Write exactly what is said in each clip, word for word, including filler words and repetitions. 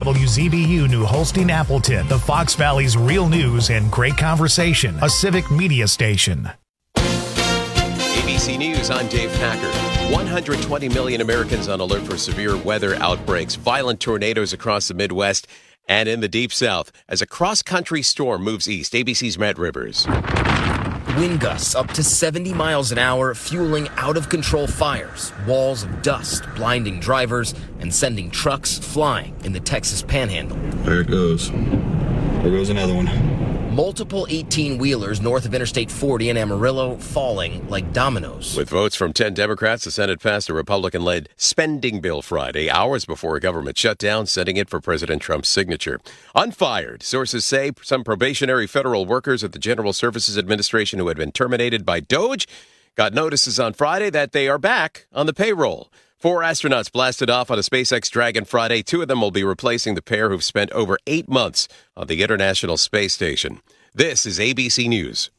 W Z B U New Holstein Appleton, the Fox Valley's real news and great conversation, a civic media station. A B C News, I'm Dave Packer. one hundred twenty million Americans on alert for severe weather outbreaks, violent tornadoes across the Midwest and in the Deep South as a cross-country storm moves east. A B C's Matt Rivers. Wind gusts up to seventy miles an hour, fueling out-of-control fires, walls of dust blinding drivers and sending trucks flying in the Texas Panhandle. There it goes. There goes another one. Multiple eighteen-wheelers north of Interstate forty in Amarillo falling like dominoes. With votes from ten Democrats, the Senate passed a Republican-led spending bill Friday, hours before a government shutdown, sending it for President Trump's signature. Unfired, sources say some probationary federal workers at the General Services Administration who had been terminated by DOGE got notices on Friday that they are back on the payroll. Four astronauts blasted off on a SpaceX Dragon Friday. Two of them will be replacing the pair who've spent over eight months on the International Space Station. This is A B C News.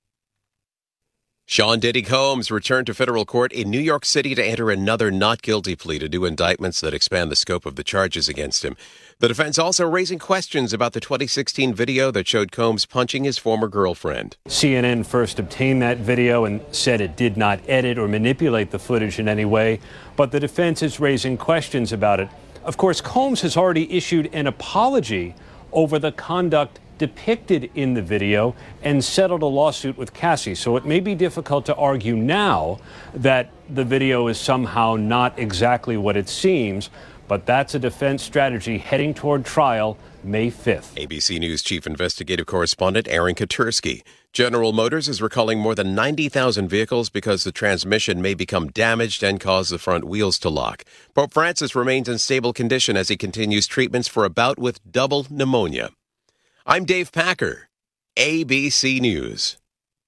Sean Diddy Combs returned to federal court in New York City to enter another not guilty plea to new indictments that expand the scope of the charges against him. The defense also raising questions about the twenty sixteen video that showed Combs punching his former girlfriend. C N N first obtained that video and said it did not edit or manipulate the footage in any way, but the defense is raising questions about it. Of course, Combs has already issued an apology over the conduct depicted in the video and settled a lawsuit with Cassie. So it may be difficult to argue now that the video is somehow not exactly what it seems, but that's a defense strategy heading toward trial May fifth. A B C News chief investigative correspondent Aaron Katursky. General Motors is recalling more than ninety thousand vehicles because the transmission may become damaged and cause the front wheels to lock. Pope Francis remains in stable condition as he continues treatments for a bout with double pneumonia. I'm Dave Packer, A B C News.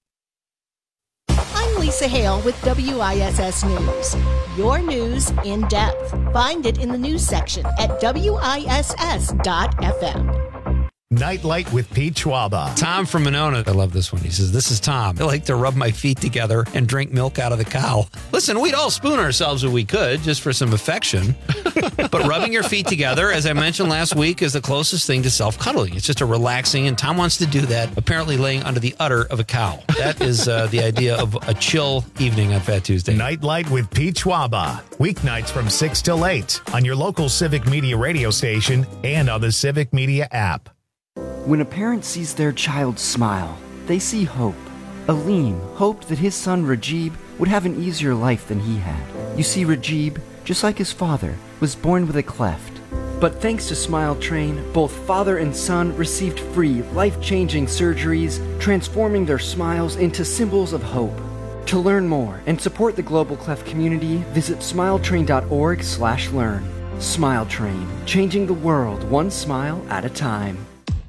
I'm Lisa Hale with W I S S News. Your news in depth. Find it in the news section at W I S S dot F M. Nightlight with Pete Schwaba. Tom from Monona. I love this one. He says, this is Tom. I like to rub my feet together and drink milk out of the cow. Listen, we'd all spoon ourselves if we could, just for some affection. But rubbing your feet together, as I mentioned last week, is the closest thing to self-cuddling. It's just a relaxing, and Tom wants to do that, apparently laying under the udder of a cow. That is uh, the idea of a chill evening on Fat Tuesday. Nightlight with Pete Schwaba. Weeknights from six till eight on your local Civic Media radio station and on the Civic Media app. When a parent sees their child smile, they see hope. Aleem hoped that his son Rajib would have an easier life than he had. You see, Rajib, just like his father, was born with a cleft. But thanks to Smile Train, both father and son received free, life-changing surgeries, transforming their smiles into symbols of hope. To learn more and support the Global Cleft community, visit smiletrain.org slash learn. Smile Train, changing the world one smile at a time.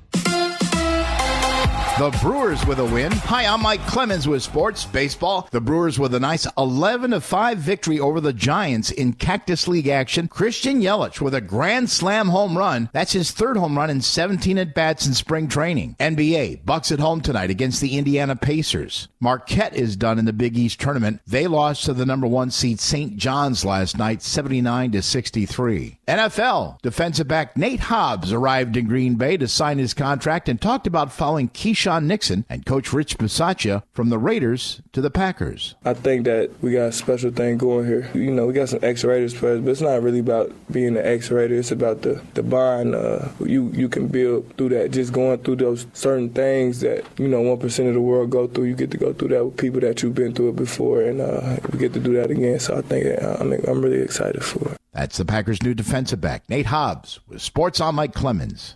The Brewers with a win. Hi, I'm Mike Clemens with Sports Baseball. The Brewers with a nice eleven to five victory over the Giants in Cactus League action. Christian Yelich with a grand slam home run. That's his third home run in seventeen at-bats in spring training. N B A, Bucks at home tonight against the Indiana Pacers. Marquette is done in the Big East tournament. They lost to the number one seed Saint John's last night, seventy-nine to sixty-three. N F L, defensive back Nate Hobbs arrived in Green Bay to sign his contract and talked about following Keyshawn Nixon and Coach Rich Bisaccia from the Raiders to the Packers. I think that we got a special thing going here. You know, we got some ex-Raiders players, but it's not really about being an ex-Raider. It's about the, the bond uh, you, you can build through that, just going through those certain things that, you know, one percent of the world go through. You get to go through that with people that you've been through it before, and uh, we get to do that again. So I think uh, I'm, I'm really excited for it. That's the Packers' new defensive back, Nate Hobbs, with Sports on Mike Clemens.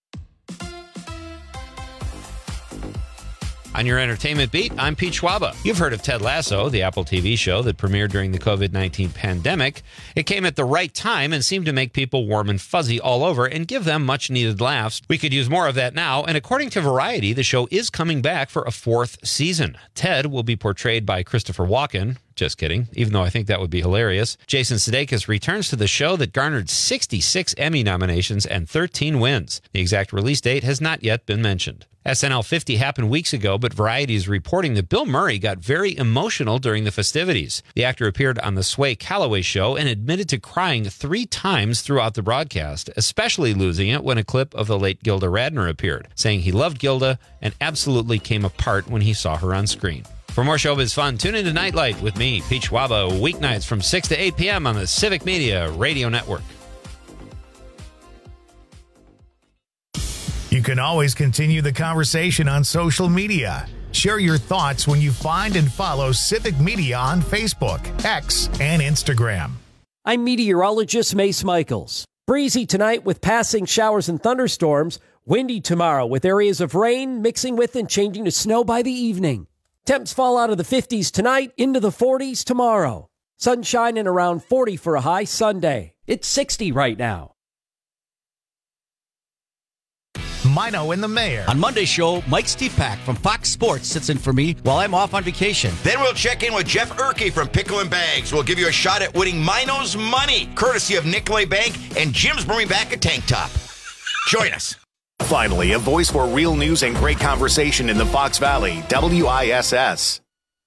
On your entertainment beat, I'm Pete Schwaba. You've heard of Ted Lasso, the Apple T V show that premiered during the covid nineteen pandemic. It came at the right time and seemed to make people warm and fuzzy all over and give them much-needed laughs. We could use more of that now, and according to Variety, the show is coming back for a fourth season. Ted will be portrayed by Christopher Walken. Just kidding, even though I think that would be hilarious. Jason Sudeikis returns to the show that garnered sixty-six Emmy nominations and thirteen wins. The exact release date has not yet been mentioned. S N L fifty happened weeks ago, but Variety is reporting that Bill Murray got very emotional during the festivities. The actor appeared on the Sway Calloway show and admitted to crying three times throughout the broadcast, especially losing it when a clip of the late Gilda Radner appeared, saying he loved Gilda and absolutely came apart when he saw her on screen. For more showbiz fun, tune into Nightlight with me, Pete Schwaba, weeknights from six to eight p.m. on the Civic Media Radio Network. You can always continue the conversation on social media. Share your thoughts when you find and follow Civic Media on Facebook, X, and Instagram. I'm meteorologist Mace Michaels. Breezy tonight with passing showers and thunderstorms. Windy tomorrow with areas of rain mixing with and changing to snow by the evening. Temps fall out of the fifties tonight into the forties tomorrow. Sunshine and around forty for a high Sunday. It's sixty right now. Mino and the Mayor. On Monday's show, Mike Stepak from Fox Sports sits in for me while I'm off on vacation. Then we'll check in with Jeff Erkey from Pickle and Bags. We'll give you a shot at winning Mino's money, courtesy of Nicolay Bank, and Jim's bringing back a tank top. Join us. Finally, a voice for real news and great conversation in the Fox Valley, W I S S.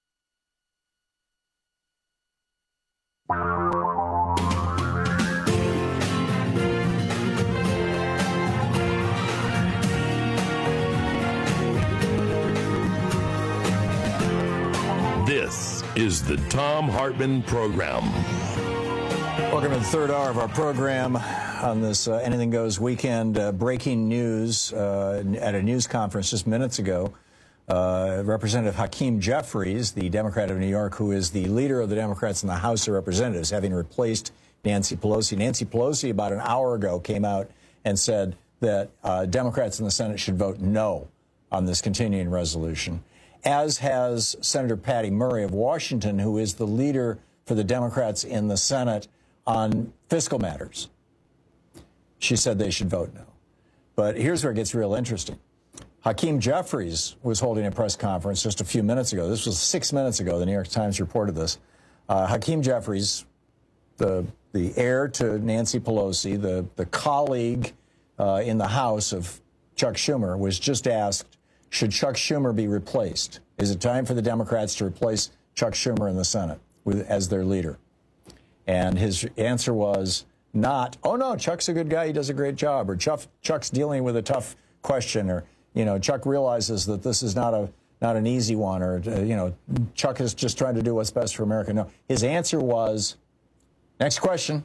This is the Thom Hartmann Program. Welcome to the third hour of our program on this uh, Anything Goes weekend. Uh, breaking news uh, at a news conference just minutes ago. Uh, Representative Hakeem Jeffries, the Democrat of New York, who is the leader of the Democrats in the House of Representatives, having replaced Nancy Pelosi. Nancy Pelosi, about an hour ago, came out and said that uh, Democrats in the Senate should vote no on this continuing resolution, as has Senator Patty Murray of Washington, who is the leader for the Democrats in the Senate on fiscal matters. She said they should vote no. But here's where it gets real interesting. Hakeem Jeffries was holding a press conference just a few minutes ago. This was six minutes ago. The New York Times reported this. Uh, Hakeem Jeffries, the the heir to Nancy Pelosi, the, the colleague uh, in the House of Chuck Schumer, was just asked, should Chuck Schumer be replaced? Is it time for the Democrats to replace Chuck Schumer in the Senate with, as their leader? And his answer was not, oh, no, Chuck's a good guy. He does a great job. Or Chuck, Chuck's dealing with a tough question. Or, you know, Chuck realizes that this is not a not an easy one. Or, uh, you know, Chuck is just trying to do what's best for America. No, his answer was, next question,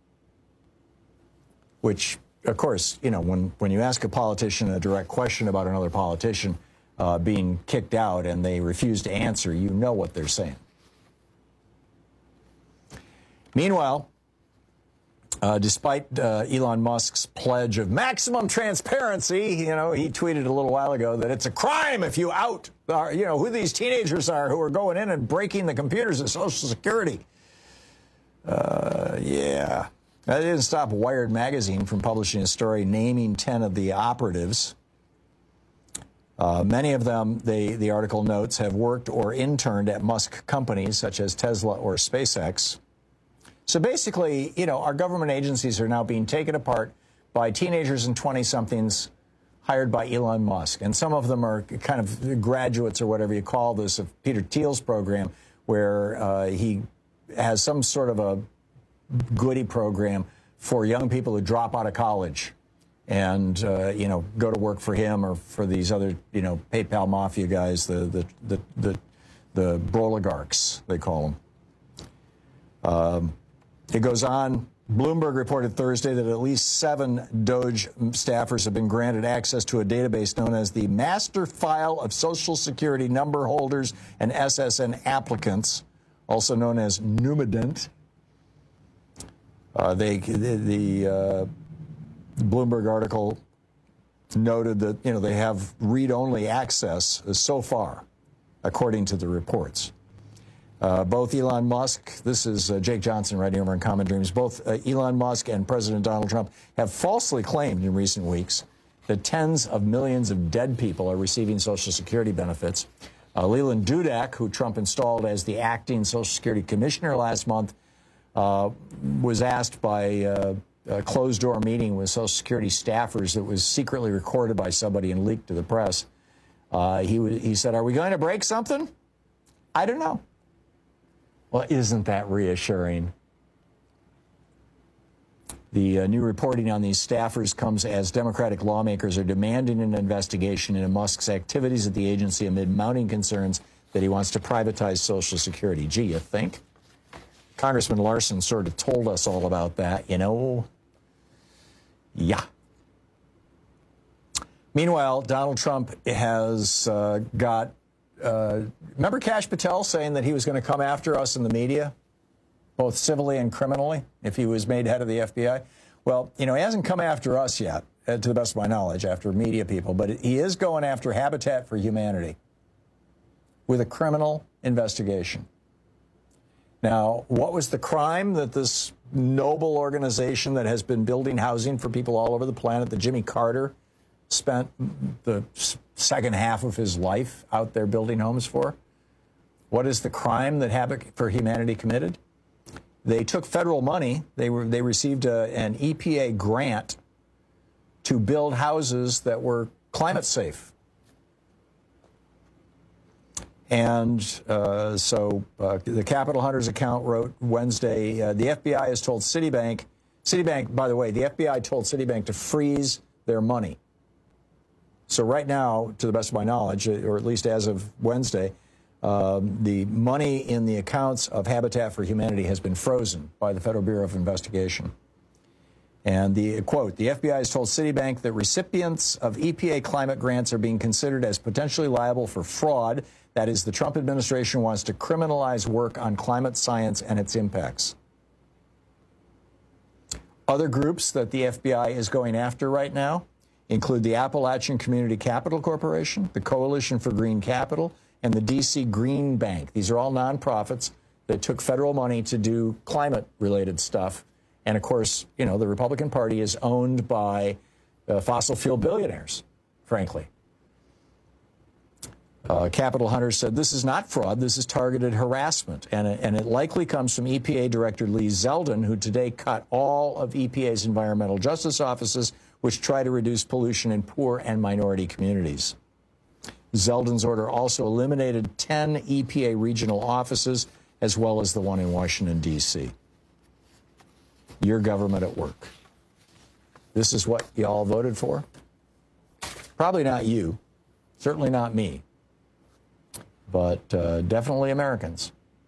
which, of course, you know, when, when you ask a politician a direct question about another politician uh, being kicked out and they refuse to answer, you know what they're saying. Meanwhile, uh, despite uh, Elon Musk's pledge of maximum transparency, you know, he tweeted a little while ago that it's a crime if you out, uh, you know, who these teenagers are who are going in and breaking the computers at Social Security. Uh, yeah. That didn't stop Wired magazine from publishing a story naming ten of the operatives. Uh, many of them, they, the article notes, have worked or interned at Musk companies such as Tesla or SpaceX. So basically, you know, our government agencies are now being taken apart by teenagers and twenty-somethings hired by Elon Musk. And some of them are kind of graduates or whatever you call this of Peter Thiel's program, where uh, he has some sort of a goodie program for young people who drop out of college and, uh, you know, go to work for him or for these other, you know, PayPal mafia guys, the, the, the, the, the broligarchs, they call them. Um, It goes on. Bloomberg reported Thursday that at least seven DOGE staffers have been granted access to a database known as the Master File of Social Security Number Holders and S S N Applicants, also known as Numident. Uh, they, the the uh, Bloomberg article noted that, you know, they have read-only access so far, according to the reports. Uh, both Elon Musk, this is uh, Jake Johnson writing over in Common Dreams, both uh, Elon Musk and President Donald Trump have falsely claimed in recent weeks that tens of millions of dead people are receiving Social Security benefits. Uh, Leland Dudak, who Trump installed as the acting Social Security commissioner last month, uh, was asked by uh, a closed-door meeting with Social Security staffers that was secretly recorded by somebody and leaked to the press. Uh, he, he said, are we going to break something? I don't know. Well, isn't that reassuring? The uh, new reporting on these staffers comes as Democratic lawmakers are demanding an investigation into Musk's activities at the agency amid mounting concerns that he wants to privatize Social Security. Gee, you think? Congressman Larson sort of told us all about that, you know? Yeah. Meanwhile, Donald Trump has uh, got, uh, remember Kash Patel saying that he was going to come after us in the media? Both civilly and criminally, if he was made head of the F B I. Well, you know, he hasn't come after us yet, uh, to the best of my knowledge, after media people, but he is going after Habitat for Humanity with a criminal investigation. Now, what was the crime that this noble organization that has been building housing for people all over the planet, that Jimmy Carter spent the second half of his life out there building homes for? What is the crime that Habitat for Humanity committed? They took federal money. They were they received a, an E P A grant to build houses that were climate safe. And uh, so uh, the Capitol Hunters account wrote Wednesday, uh, the F B I has told Citibank, Citibank, by the way, the F B I told Citibank to freeze their money. So right now, to the best of my knowledge, or at least as of Wednesday, Um, the money in the accounts of Habitat for Humanity has been frozen by the Federal Bureau of Investigation. And the quote, the F B I has told Citibank that recipients of E P A climate grants are being considered as potentially liable for fraud. That is, the Trump administration wants to criminalize work on climate science and its impacts. Other groups that the F B I is going after right now include the Appalachian Community Capital Corporation, the Coalition for Green Capital, and the D C Green Bank. These are all nonprofits that took federal money to do climate-related stuff. And, of course, you know, the Republican Party is owned by uh, fossil fuel billionaires, frankly. Uh, Capitol Hunters said this is not fraud, this is targeted harassment. And, and it likely comes from E P A Director Lee Zeldin, who today cut all of E P A's environmental justice offices, which try to reduce pollution in poor and minority communities. Zeldin's order also eliminated ten E P A regional offices, as well as the one in Washington, D C Your government at work. This is what y'all voted for? Probably not you. Certainly not me. But uh, definitely Americans.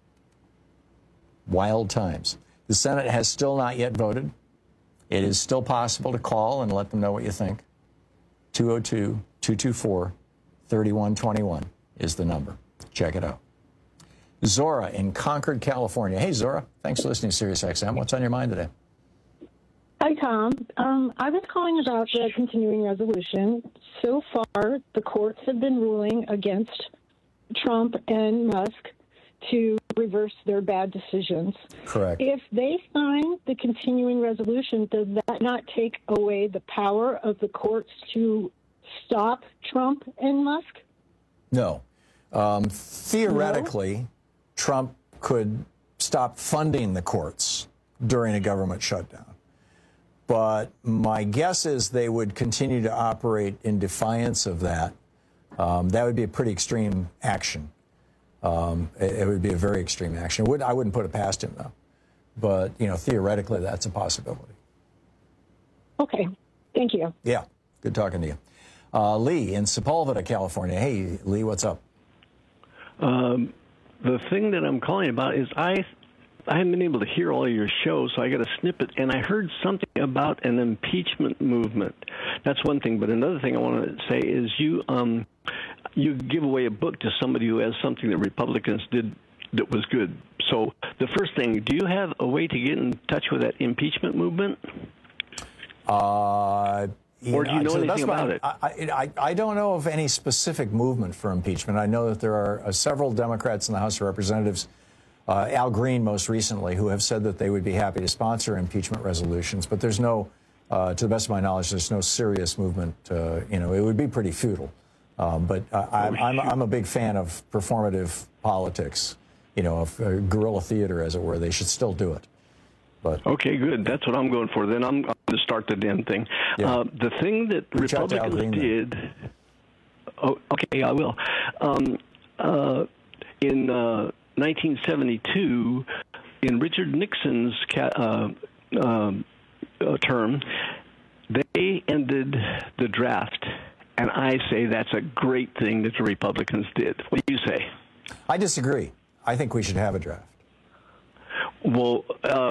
Wild times. The Senate has still not yet voted. It is still possible to call and let them know what you think. two oh two, two two four, thirty-one twenty-one is the number. Check it out. Zora in Concord, California. Hey, Zora. Thanks for listening to Sirius X M. What's on your mind today? Hi, Tom. Um, I was calling about the continuing resolution. So far, the courts have been ruling against Trump and Musk to reverse their bad decisions. Correct. If they sign the continuing resolution, does that not take away the power of the courts to stop Trump and Musk? No. Um, theoretically, no? Trump could stop funding the courts during a government shutdown. But my guess is they would continue to operate in defiance of that. Um, that would be a pretty extreme action. Um, it, it would be a very extreme action. It would, I wouldn't put it past him, though. But, you know, theoretically, that's a possibility. Okay. Thank you. Yeah. Good talking to you. Uh, Lee in Sepulveda, California. Hey, Lee, what's up? Um, the thing that I'm calling about is I I haven't been able to hear all of your shows, so I got a snippet, and I heard something about an impeachment movement. That's one thing, but another thing I want to say is you um, you give away a book to somebody who has something that Republicans did that was good. So the first thing, do you have a way to get in touch with that impeachment movement? Uh... Or do you know anything about it? I, I, I don't know of any specific movement for impeachment. I know that there are uh, several Democrats in the House of Representatives, uh, Al Green most recently, who have said that they would be happy to sponsor impeachment resolutions. But there's no, uh, to the best of my knowledge, there's no serious movement. Uh, you know, it would be pretty futile Uh, but uh, I'm, I'm, I'm a big fan of performative politics, you know, of uh, guerrilla theater, as it were. They should still do it. But okay, good. That's what I'm going for. Then I'm going to start the damn thing. Yeah. Uh, the thing that Reach Republicans did. Oh, okay, I will. Um, uh, in uh, nineteen seventy-two, in Richard Nixon's ca- uh, uh, uh, term, they ended the draft. And I say that's a great thing that the Republicans did. What do you say? I disagree. I think we should have a draft. Well, uh,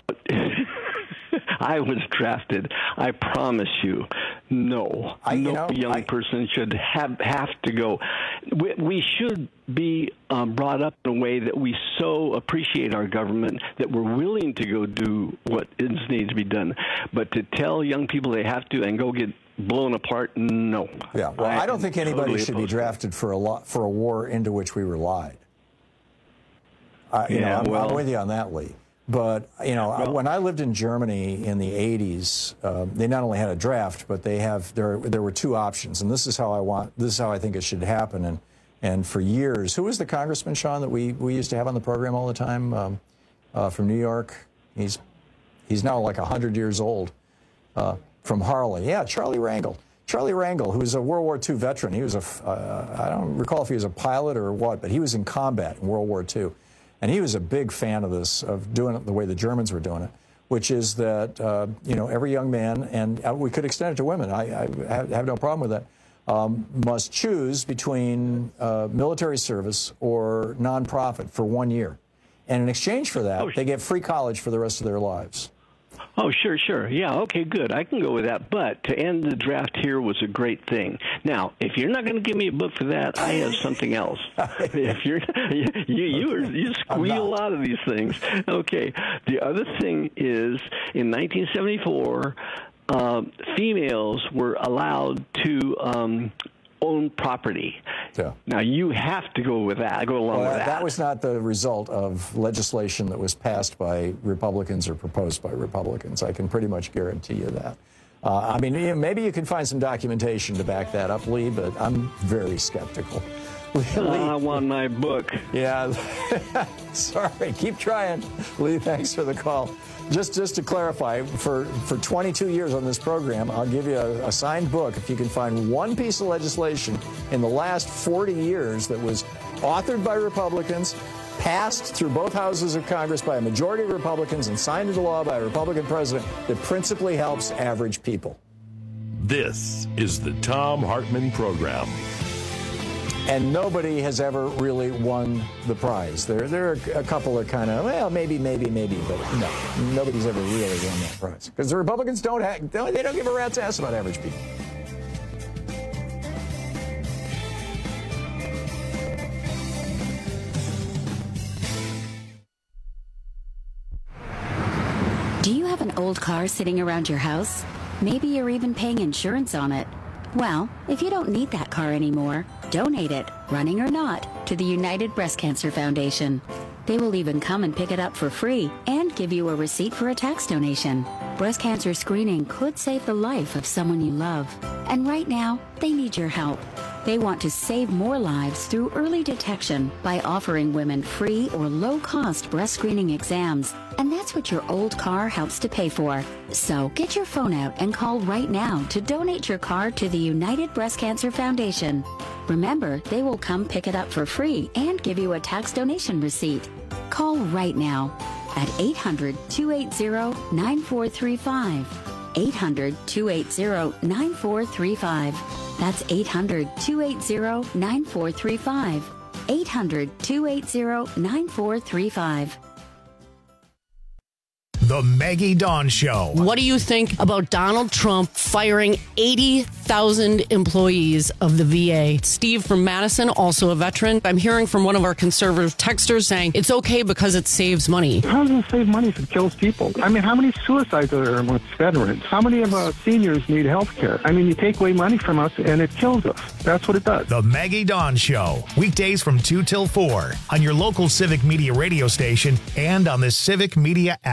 I was drafted. I promise you, no, I, no you know, young I, person should have have to go. We, we should be um, brought up in a way that we so appreciate our government that we're willing to go do what needs to be done. But to tell young people they have to and go get blown apart, no. Yeah, well, I, I don't think anybody totally should be drafted for a lot for a war into which we relied. Uh, you yeah, know, I'm, well, I'm with you on that, Lee. But, you know, well, when I lived in Germany in the eighties, uh, they not only had a draft, but they have there there were two options, and this is how I want this is how I think it should happen. And and for years, who was the congressman, Sean, that we, we used to have on the program all the time um, uh, from New York? He's he's now like a hundred years old. Uh, from Harley, yeah, Charlie Rangel. Charlie Rangel, who's a World War Two veteran. He was a uh, I don't recall if he was a pilot or what, but he was in combat in World War Two. And he was a big fan of this, of doing it the way the Germans were doing it, which is that, uh, you know, every young man, and we could extend it to women, I, I have no problem with that, um, must choose between uh, military service or nonprofit for one year. And in exchange for that, oh, they get free college for the rest of their lives. Oh, sure, sure. Yeah, okay, good. I can go with that. But to end the draft here was a great thing. Now, if you're not going to give me a book for that, I have something else. If you're, you, you, you, are, you squeal out of these things. Okay. The other thing is, in nineteen seventy-four, uh, females were allowed to um, own property. Yeah. Now, you have to go with that, go along well, with that. That was not the result of legislation that was passed by Republicans or proposed by Republicans. I can pretty much guarantee you that. Uh, I mean, you know, maybe you can find some documentation to back that up, Lee, but I'm very skeptical. Lee, I want my book. Yeah. Sorry. Keep trying. Lee, thanks for the call. Just just to clarify, for, for twenty-two years on this program, I'll give you a, a signed book if you can find one piece of legislation in the last forty years that was authored by Republicans, passed through both houses of Congress by a majority of Republicans, and signed into law by a Republican president that principally helps average people. This is the Thom Hartmann Program. And nobody has ever really won the prize. There, there are a couple of kind of, well, maybe, maybe, maybe, but no, nobody's ever really won that prize. Because the Republicans don't, have, they don't give a rat's ass about average people. Do you have an old car sitting around your house? Maybe you're even paying insurance on it. Well, if you don't need that car anymore, donate it, running or not, to the United Breast Cancer Foundation. They will even come and pick it up for free and give you a receipt for a tax donation. Breast cancer screening could save the life of someone you love. And right now, they need your help. They want to save more lives through early detection by offering women free or low-cost breast screening exams. And that's what your old car helps to pay for. So get your phone out and call right now to donate your car to the United Breast Cancer Foundation. Remember, they will come pick it up for free and give you a tax donation receipt. Call right now at eight hundred, two eight zero, nine four three five. eight hundred, two eight zero, nine four three five. That's eight hundred, two eight zero, nine four three five. eight hundred, two eight zero, nine four three five. The Maggie Dawn Show. What do you think about Donald Trump firing eighty thousand employees of the V A? Steve from Madison, also a veteran. I'm hearing from one of our conservative texters saying it's okay because it saves money. How does it save money if it kills people? I mean, how many suicides are there amongst veterans? How many of our seniors need health care? I mean, you take away money from us and it kills us. That's what it does. The Maggie Dawn Show. Weekdays from two till four on your local Civic Media radio station and on the Civic Media app.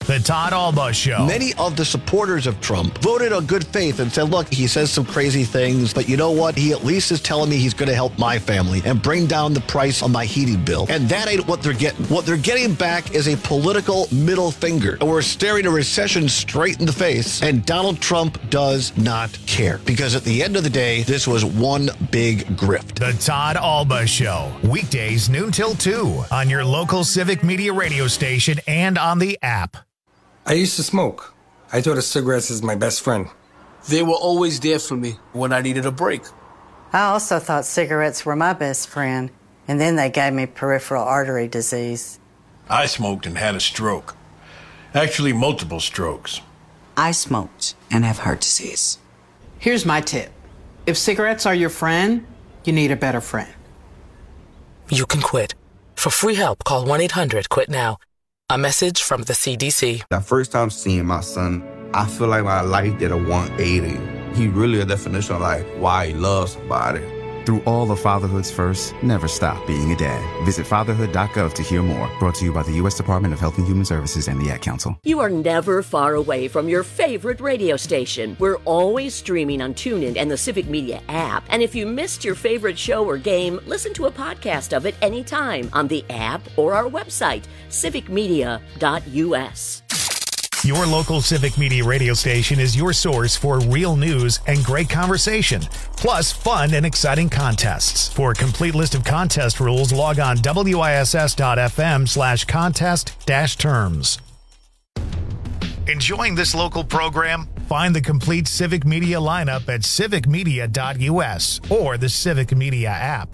The Todd Alba Show. Many of the supporters of Trump voted on good faith and said, look, he says some crazy things, but you know what? He at least is telling me he's going to help my family and bring down the price on my heating bill. And that ain't what they're getting. What they're getting back is a political middle finger. And we're staring a recession straight in the face, and Donald Trump does not care. Because at the end of the day, this was one big grift. The Todd Alba Show. Weekdays noon till two on your local Civic Media radio station and on the app. I used to smoke. I thought of cigarettes as my best friend. They were always there for me when I needed a break. I also thought cigarettes were my best friend, and then they gave me peripheral artery disease. I smoked and had a stroke. Actually, multiple strokes. I smoked and have heart disease. Here's my tip. If cigarettes are your friend, you need a better friend. You can quit. For free help, call one eight hundred quit now. A message from the C D C. The first time seeing my son, I feel like my life did a one eighty. He really a definition of like why he loves somebody. Through all of Fatherhood's first, never stop being a dad. Visit fatherhood dot gov to hear more. Brought to you by the U S Department of Health and Human Services and the Ad Council. You are never far away from your favorite radio station. We're always streaming on TuneIn and the Civic Media app. And if you missed your favorite show or game, listen to a podcast of it anytime on the app or our website, civic media dot u s. Your local Civic Media radio station is your source for real news and great conversation, plus fun and exciting contests. For a complete list of contest rules, log on W I S S dot F M slash contest dash terms. Enjoying this local program? Find the complete Civic Media lineup at civic media dot u s or the Civic Media app.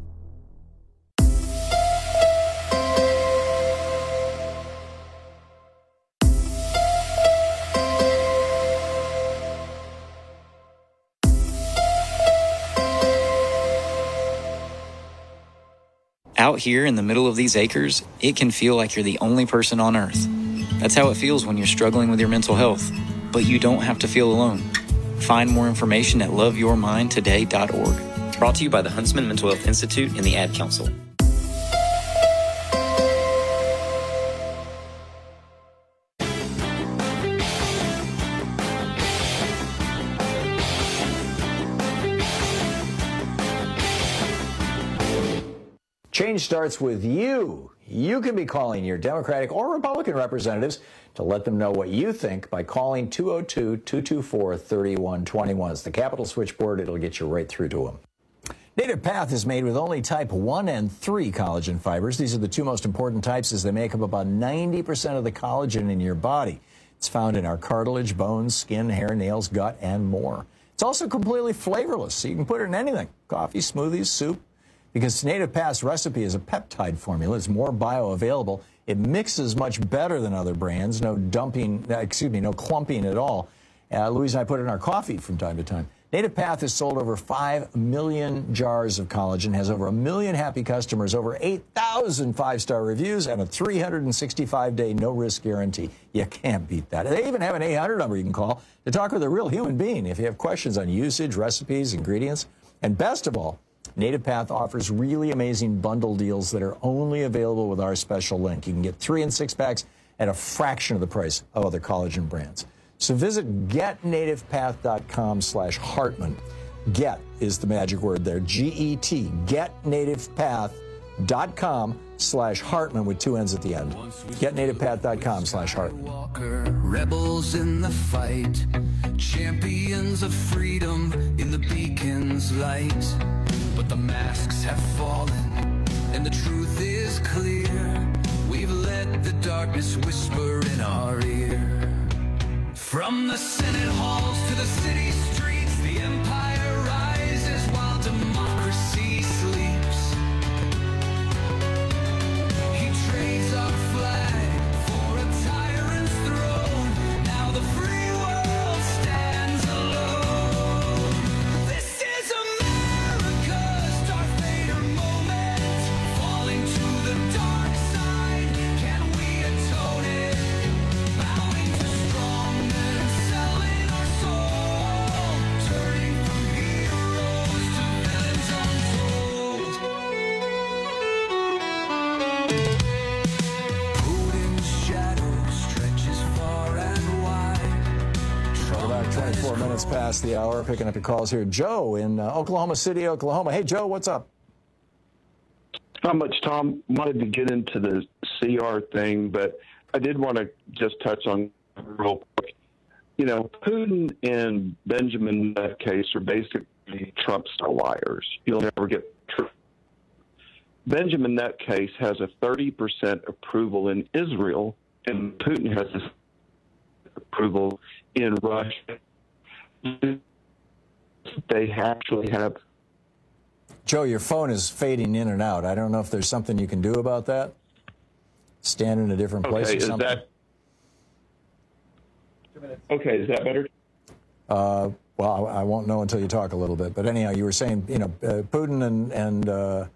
Out here in the middle of these acres, it can feel like you're the only person on Earth. That's how it feels when you're struggling with your mental health. But you don't have to feel alone. Find more information at love your mind today dot org. Brought to you by the Huntsman Mental Health Institute and the Ad Council. Change starts with you. You can be calling your Democratic or Republican representatives to let them know what you think by calling two oh two, two two four, three one two one. It's the Capitol switchboard. It'll get you right through to them. Native Path is made with only type one and three collagen fibers. These are the two most important types as they make up about ninety percent of the collagen in your body. It's found in our cartilage, bones, skin, hair, nails, gut, and more. It's also completely flavorless, so you can put it in anything. Coffee, smoothies, soup. Because Native Path's recipe is a peptide formula. It's more bioavailable. It mixes much better than other brands. No dumping, excuse me, no clumping at all. Uh, Louise and I put it in our coffee from time to time. Native Path has sold over five million jars of collagen, has over a million happy customers, over eight thousand five-star reviews, and a three hundred sixty-five day no-risk guarantee. You can't beat that. They even have an eight hundred number you can call to talk with a real human being if you have questions on usage, recipes, ingredients. And best of all, Native Path offers really amazing bundle deals that are only available with our special link. You can get three and six packs at a fraction of the price of other collagen brands. So visit get native path dot com slash Hartman. Get is the magic word there, G E T, get native path dot com slash Hartman with two N's at the end. get native path dot com slash Hartman. Rebels in the fight, champions of freedom in the beacon's light. But the masks have fallen, and the truth is clear. We've let the darkness whisper in our ear. From the Senate halls to the city streets, the empire rises while democracy sleeps. He trades our flag for a tyrant's throne. Now the free world stands alone. This is America's Darth Vader moment. Falling to the dark side, can we atone it? Bowing to strong men, selling our souls. past the hour. Picking up your calls here. Joe in uh, Oklahoma City, Oklahoma. Hey, Joe, what's up? Not much, Tom. Wanted to get into the C R thing, but I did want to just touch on real quick. You know, Putin and Benjamin Nutcase are basically Trump-style liars. You'll never get truth. Benjamin Nutcase has a thirty percent approval in Israel, and Putin has this approval in Russia. They actually have. Joe, your phone is fading in and out. I don't know if there's something you can do about that. Stand in a different place Okay, or is something. that okay? Is that better? Uh, well, I, I won't know until you talk a little bit. But anyhow, you were saying, you know, uh, Putin and and. Uh,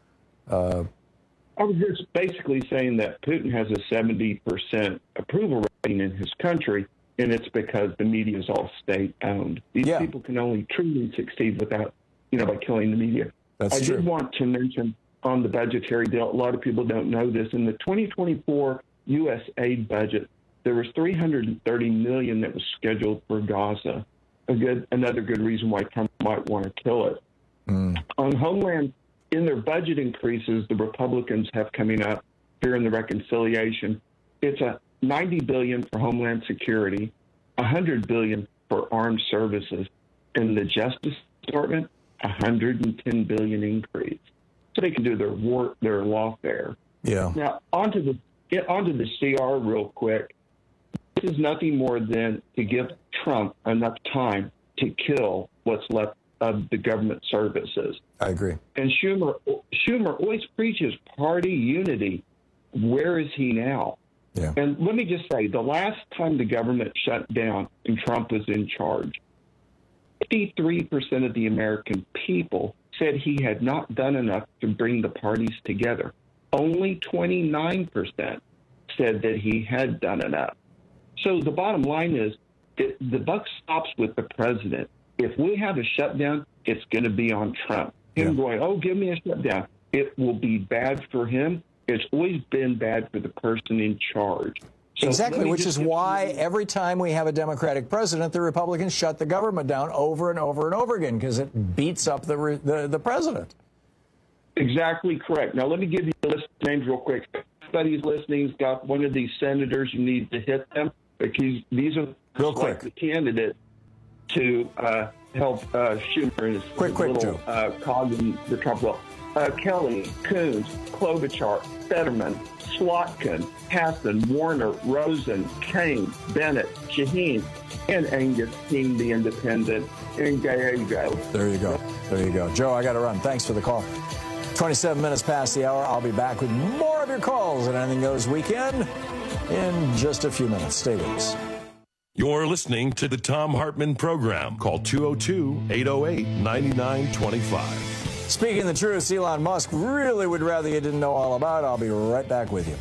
uh, I was just basically saying that Putin has a seventy percent approval rating in his country, and it's because the media is all state-owned. These Yeah. people can only truly succeed without, you know, by killing the media. That's I true. did want to mention on the budgetary deal, a lot of people don't know this, in the twenty twenty-four U S aid budget, there was three hundred thirty million dollars that was scheduled for Gaza. A good, another good reason why Trump might want to kill it. Mm. On Homeland, in their budget increases, the Republicans have coming up here in the reconciliation. It's a ninety billion dollars for Homeland Security, one hundred billion dollars for armed services, and the Justice Department, one hundred ten billion dollars increase, so they can do their war, their lawfare. Yeah. Now onto the get onto the C R real quick. This is nothing more than to give Trump enough time to kill what's left of the government services. I agree. And Schumer, Schumer always preaches party unity. Where is he now? Yeah. And let me just say, the last time the government shut down and Trump was in charge, fifty-three percent of the American people said he had not done enough to bring the parties together. Only twenty-nine percent said that he had done enough. So the bottom line is that the buck stops with the president. If we have a shutdown, it's going to be on Trump. Him yeah. going, oh, give me a shutdown. It will be bad for him. It's always been bad for the person in charge. So exactly, which is why every time we have a Democratic president, the Republicans shut the government down over and over and over again, because it beats up the, the the president. Exactly correct. Now, let me give you a list of names real quick. Everybody's listening's got one of these senators. You need to hit them, because these are real like quick the candidate to uh, help uh, Schumer and his, quick, his quick, little uh, cog in the Trump bill. Uh, Kelly, Coons, Klobuchar, Fetterman, Slotkin, Hassan, Warner, Rosen, Kane, Bennett, Shaheen, and Angus King, the independent, and Gallego. There you go. There you go. Joe, I got to run. Thanks for the call. twenty-seven minutes past the hour. I'll be back with more of your calls at Anything Goes Weekend in just a few minutes. Stay with us. You're listening to the Thom Hartmann Program. Call two oh two, eight oh eight, nine nine two five. Speaking the truth, Elon Musk really would rather you didn't know all about it. I'll be right back with you.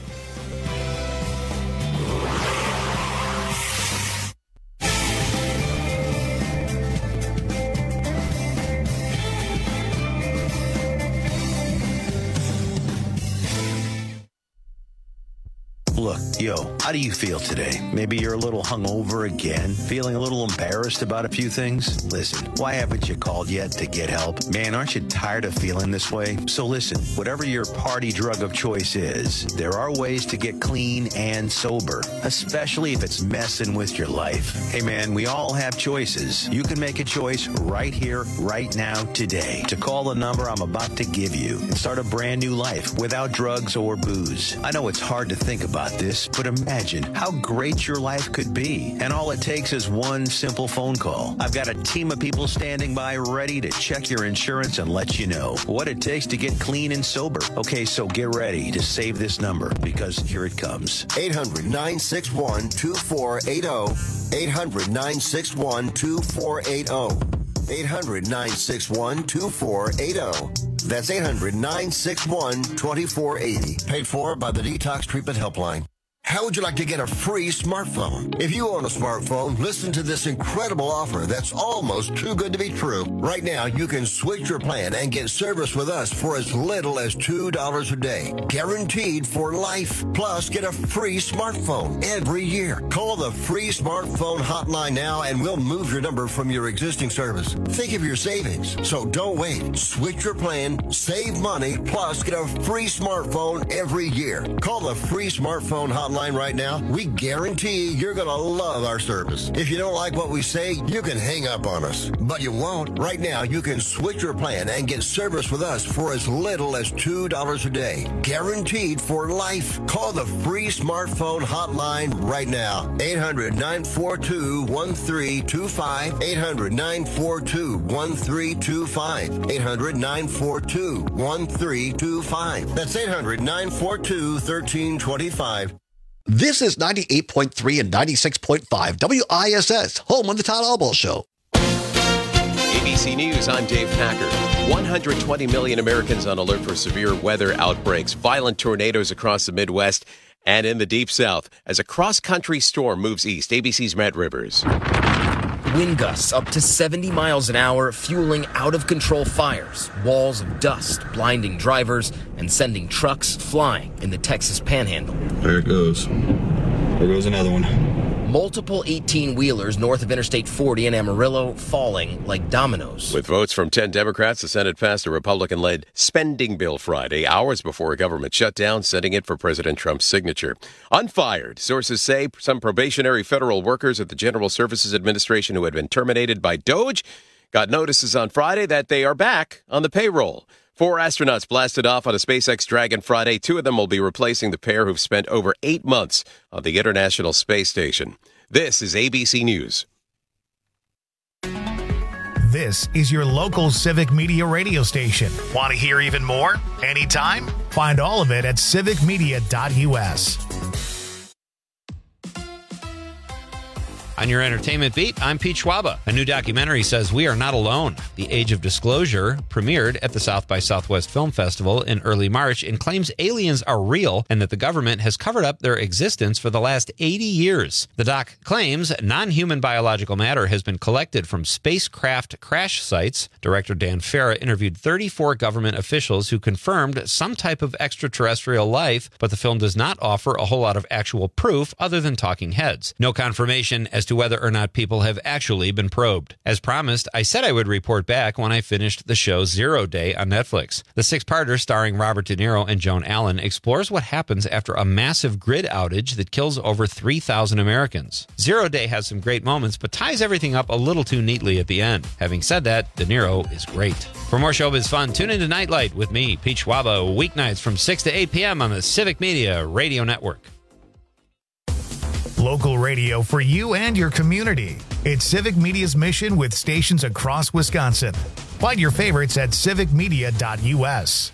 Look, yo, how do you feel today? Maybe you're a little hungover again, feeling a little embarrassed about a few things? Listen, why haven't you called yet to get help? Man, aren't you tired of feeling this way? So listen, whatever your party drug of choice is, there are ways to get clean and sober, especially if it's messing with your life. Hey man, we all have choices. You can make a choice right here, right now, today, to call the number I'm about to give you and start a brand new life without drugs or booze. I know it's hard to think about this, but imagine how great your life could be. And all it takes is one simple phone call. I've got a team of people standing by ready to check your insurance and let you know what it takes to get clean and sober. Okay, so get ready to save this number, because here it comes. eight hundred, nine six one, two four eight zero. eight hundred, nine six one, two four eight zero. eight hundred, nine six one, two four eight zero. That's eight hundred, nine six one, two four eight zero. Paid for by the Detox Treatment Helpline. how would you like to get a free smartphone? If you own a smartphone, listen to this incredible offer that's almost too good to be true. Right now, you can switch your plan and get service with us for as little as two dollars a day. Guaranteed for life. Plus, get a free smartphone every year. Call the free smartphone hotline now and we'll move your number from your existing service. Think of your savings. So don't wait. Switch your plan, save money, plus get a free smartphone every year. Call the free smartphone hotline right now. We guarantee you're going to love our service. If you don't like what we say, you can hang up on us. But you won't. Right now, you can switch your plan and get service with us for as little as two dollars a day. Guaranteed for life. Call the free smartphone hotline right now. eight hundred, nine four two, one three two five. eight hundred, nine four two, one three two five. eight hundred, nine four two, one three two five. That's eight hundred, nine four two, one three two five. This is ninety-eight point three and ninety-six point five W I S S, home of the Todd Albaugh Show. A B C News, I'm Dave Packer. one hundred twenty million Americans on alert for severe weather outbreaks, violent tornadoes across the Midwest and in the Deep South as a cross-country storm moves east. A B C's Matt Rivers. Wind gusts up to seventy miles an hour, fueling out-of-control fires, walls of dust blinding drivers and sending trucks flying in the Texas Panhandle. There it goes. There goes another one. Multiple eighteen-wheelers north of Interstate forty in Amarillo falling like dominoes. With votes from ten Democrats, the Senate passed a Republican-led spending bill Friday, hours before a government shutdown, sending it for President Trump's signature. Unfired, sources say some probationary federal workers at the General Services Administration who had been terminated by DOGE got notices on Friday that they are back on the payroll. Four astronauts blasted off on a SpaceX Dragon Friday. Two of them will be replacing the pair who've spent over eight months on the International Space Station. This is A B C News. This is your local civic media radio station. Want to hear even more? Anytime? Find all of it at civic media dot U S. On your entertainment beat, I'm Pete Schwaba. A new documentary says we are not alone. The Age of Disclosure premiered at the South by Southwest Film Festival in early March and claims aliens are real and that the government has covered up their existence for the last eighty years. The doc claims non-human biological matter has been collected from spacecraft crash sites. Director Dan Farah interviewed thirty-four government officials who confirmed some type of extraterrestrial life, but the film does not offer a whole lot of actual proof other than talking heads. No confirmation as to whether or not people have actually been probed. As promised, I said I would report back when I finished the show Zero Day on Netflix. The six-parter starring Robert De Niro and Joan Allen explores what happens after a massive grid outage that kills over three thousand Americans. Zero Day has some great moments, but ties everything up a little too neatly at the end. Having said that, De Niro is great. For more showbiz fun, tune into Nightlight with me, Pete Schwaba, weeknights from six to eight p.m. on the Civic Media Radio Network. Local radio for you and your community. It's Civic Media's mission with stations across Wisconsin. Find your favorites at civic media dot U S.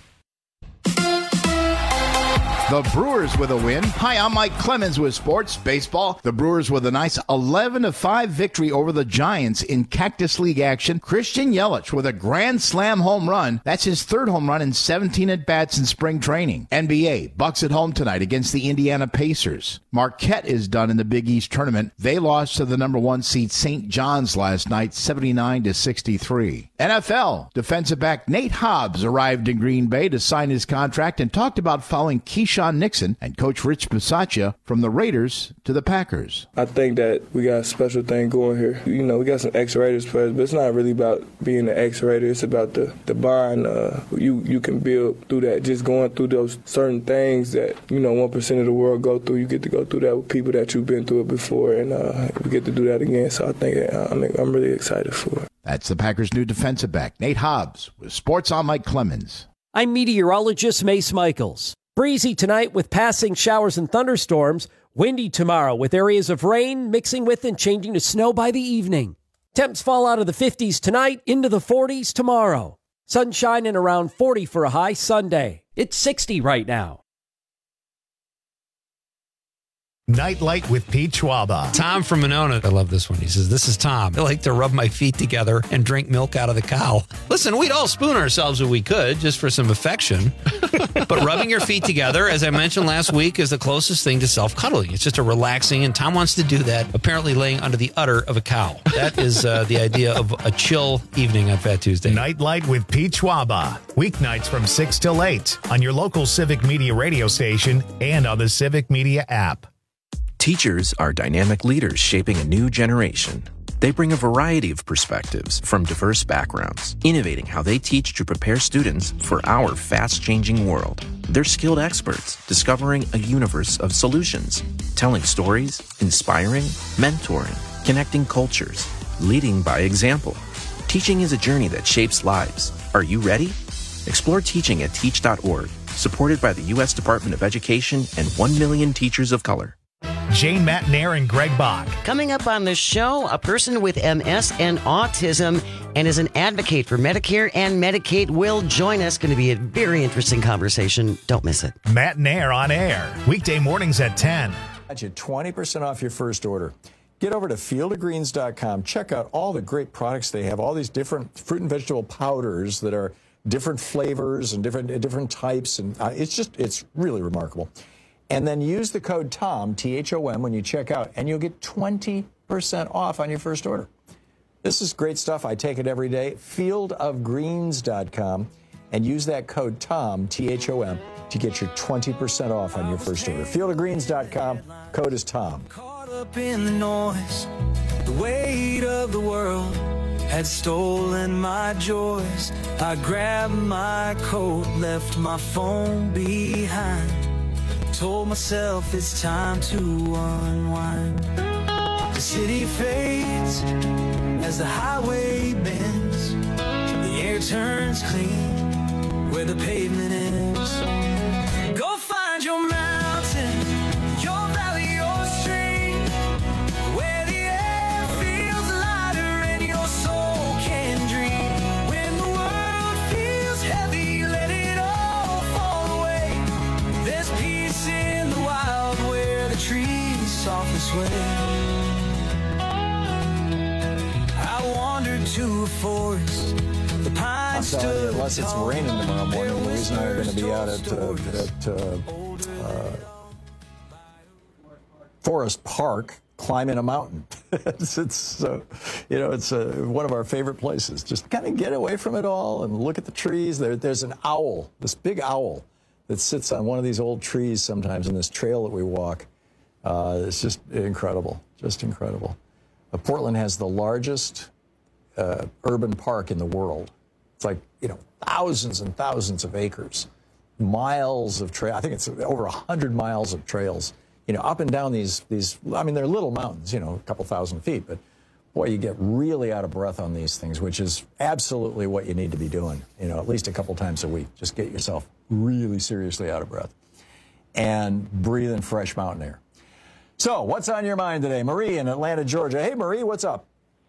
The Brewers with a win. Hi, I'm Mike Clemens with Sports Baseball. The Brewers with a nice eleven to five victory over the Giants in Cactus League action. Christian Yelich with a grand slam home run. That's his third home run in seventeen at-bats in spring training. N B A, Bucks at home tonight against the Indiana Pacers. Marquette is done in the Big East tournament. They lost to the number one seed Saint John's last night, seventy-nine to sixty-three. N F L, defensive back Nate Hobbs arrived in Green Bay to sign his contract and talked about following Keyshawn Nixon and Coach Rich Bisaccia from the Raiders to the Packers. I think that we got a special thing going here. You know, we got some ex-Raiders players, but it's not really about being an ex-Raider. It's about the, the bond uh, you, you can build through that, just going through those certain things that, you know, one percent of the world go through. You get to go through that with people that you've been through it before, and uh, we get to do that again. So I think uh, I mean, I'm really excited for it. That's the Packers' new defensive back, Nate Hobbs, with Sports on Mike Clemens. I'm meteorologist Mace Michaels. Breezy tonight with passing showers and thunderstorms. Windy tomorrow with areas of rain mixing with and changing to snow by the evening. Temps fall out of the fifties tonight into the forties tomorrow. Sunshine and around forty for a high Sunday. It's sixty right now. Nightlight with Pete Schwaba. Tom from Monona. I love this one. He says, this is Tom. I like to rub my feet together and drink milk out of the cow. Listen, we'd all spoon ourselves if we could, just for some affection. But rubbing your feet together, as I mentioned last week, is the closest thing to self-cuddling. It's just a relaxing, and Tom wants to do that, apparently laying under the udder of a cow. That is uh, the idea of a chill evening on Fat Tuesday. Nightlight with Pete Schwaba. Weeknights from six till eight on your local Civic Media radio station and on the Civic Media app. Teachers are dynamic leaders shaping a new generation. They bring a variety of perspectives from diverse backgrounds, innovating how they teach to prepare students for our fast-changing world. They're skilled experts, discovering a universe of solutions, telling stories, inspiring, mentoring, connecting cultures, leading by example. Teaching is a journey that shapes lives. Are you ready? Explore teaching at teach dot org, supported by the U S Department of Education and one million teachers of color. Jane Matnair and Greg Bach. Coming up on the show, a person with M S and autism and is an advocate for Medicare and Medicaid will join us. Going to be a very interesting conversation. Don't miss it. Matnair on air, weekday mornings at ten. Got you twenty percent off your first order. Get over to field of greens dot com. Check out all the great products they have, all these different fruit and vegetable powders that are different flavors and different different types. And uh, it's just, it's really remarkable. And then use the code TOM, T H O M, when you check out, and you'll get twenty percent off on your first order. This is great stuff. I take it every day. field of greens dot com, and use that code TOM, T H O M, to get your twenty percent off on your first order. field of greens dot com, code is TOM. Caught up in the noise, the weight of the world had stolen my joys. I grabbed my coat, left my phone behind. Told myself it's time to unwind. The city fades as the highway bends. The air turns clean where the pavement ends. Go find your mountain, your valley, your stream, where the air feels lighter and your soul can dream. When the world feels heavy, let it all fall away. There's peace in the wild where the trees softly sway. I wandered to a forest. The pine stood. Unless it's raining tomorrow morning, Louise and I are going to be out at, uh, at uh, uh, Forest Park climbing a mountain. it's, it's uh, you know, it's uh, one of our favorite places. Just kind of get away from it all and look at the trees. There, there's an owl, this big owl, that sits on one of these old trees sometimes in this trail that we walk. Uh, it's just incredible, just incredible. Uh, Portland has the largest uh, urban park in the world. It's like, you know, thousands and thousands of acres, miles of trail. I think it's over one hundred miles of trails, you know, up and down these, these. I mean, they're little mountains, you know, a couple thousand feet, but boy, you get really out of breath on these things, which is absolutely what you need to be doing, you know, at least a couple times a week. Just get yourself really seriously out of breath and breathe in fresh mountain air. So what's on your mind today? Marie in Atlanta, Georgia. Hey, Marie, what's up?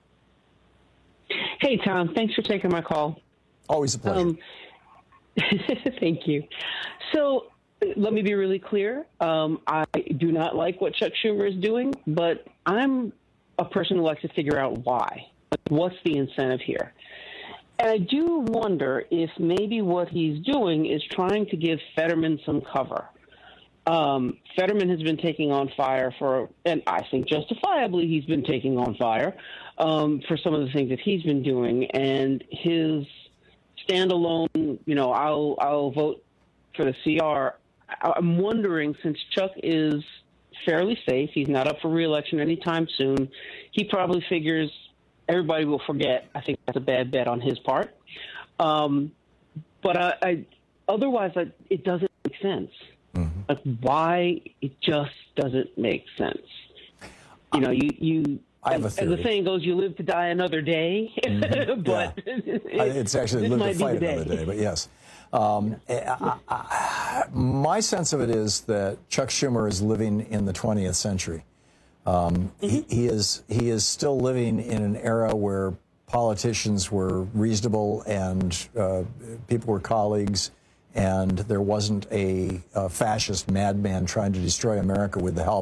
Hey, Tom. Thanks for taking my call. Always a pleasure. Um, thank you. So let me be really clear. Um, I do not like what Chuck Schumer is doing, but I'm a person who likes to figure out why. What's the incentive here? And I do wonder if maybe what he's doing is trying to give Fetterman some cover. Um, Fetterman has been taking on fire for, and I think justifiably he's been taking on fire um, for some of the things that he's been doing. And his standalone, you know, I'll, I'll vote for the C R. I'm wondering, since Chuck is fairly safe, he's not up for re-election anytime soon, he probably figures everybody will forget. I think that's a bad bet on his part. Um, but I, I, otherwise, I, it doesn't make sense. Mm-hmm. Like, why? It just doesn't make sense. You know, you, you I have a as theory. the saying goes, you live to die another day. Mm-hmm. but yeah. it, it's actually live to fight another day, but yes. Um, I, I, my sense of it is that Chuck Schumer is living in the twentieth century. Um, mm-hmm. he, he is he is still living in an era where politicians were reasonable and uh, people were colleagues, and there wasn't a, a fascist madman trying to destroy America with the help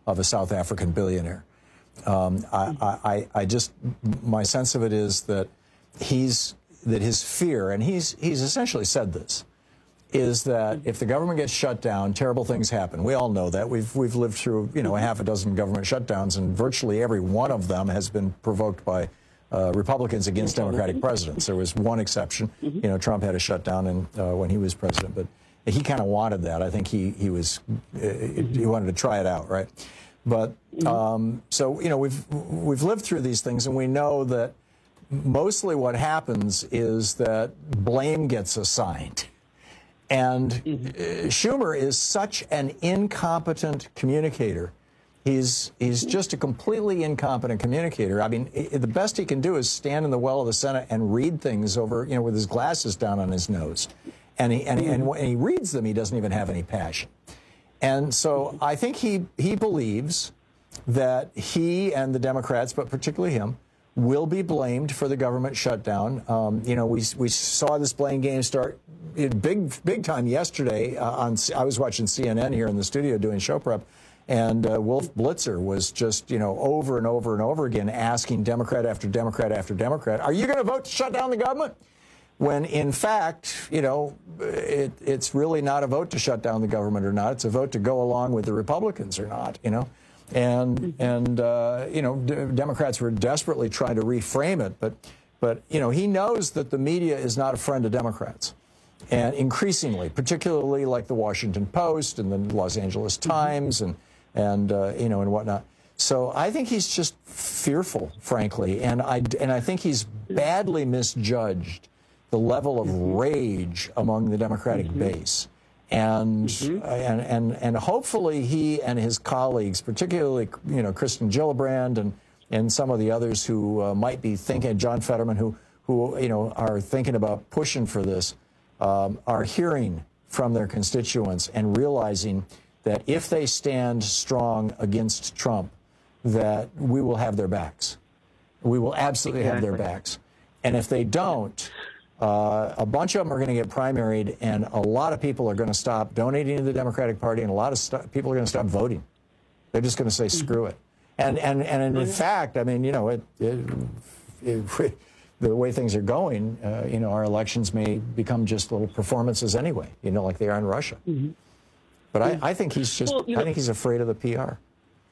of a South African billionaire. Um, I, I, I just, my sense of it is that he's, that his fear, and he's, he's essentially said this, is that if the government gets shut down, terrible things happen. We all know that. We've, we've lived through, you know, a half a dozen government shutdowns, and virtually every one of them has been provoked by uh, Republicans against Democratic presidents. There was one exception. You know, Trump had a shutdown in, uh, when he was president, but he kind of wanted that. I think he, he was, uh, he wanted to try it out, right? But, um, so, you know, we've, we've lived through these things, and we know that mostly what happens is that blame gets assigned. And uh, Schumer is such an incompetent communicator. He's, he's just a completely incompetent communicator. I mean, I, the best he can do is stand in the well of the Senate and read things over, you know, with his glasses down on his nose. And he, and, and when he reads them, he doesn't even have any passion. And so I think he, he believes that he and the Democrats, but particularly him, will be blamed for the government shutdown. Um, you know, we, we saw this blame game start big, big time yesterday. Uh, on I was watching C N N here in the studio doing show prep, and uh, Wolf Blitzer was just, you know, over and over and over again asking Democrat after Democrat after Democrat, are you going to vote to shut down the government? When, in fact, you know, it, it's really not a vote to shut down the government or not. It's a vote to go along with the Republicans or not, you know. And, and uh, you know, d Democrats were desperately trying to reframe it. But, but, you know, he knows that the media is not a friend of Democrats. And increasingly, particularly like the Washington Post and the Los Angeles Times and, and uh, you know, and whatnot. So I think he's just fearful, frankly. And I, and I think he's badly misjudged the level of rage among the Democratic mm-hmm. base. And, mm-hmm. and, and, and hopefully he and his colleagues, particularly, you know, Kristen Gillibrand and, and some of the others who uh, might be thinking, John Fetterman, who, who, you know, are thinking about pushing for this, um, are hearing from their constituents and realizing that if they stand strong against Trump, that we will have their backs. We will absolutely exactly. have their backs. And if they don't, Uh, a bunch of them are going to get primaried, and a lot of people are going to stop donating to the Democratic Party, and a lot of st people are going to stop voting. They're just going to say, screw it. And, and, and in fact, I mean, you know, it, it, it, the way things are going, uh, you know, our elections may become just little performances anyway, you know, like they are in Russia. Mm-hmm. But I, I think he's just, well, you know, I think he's afraid of the P R.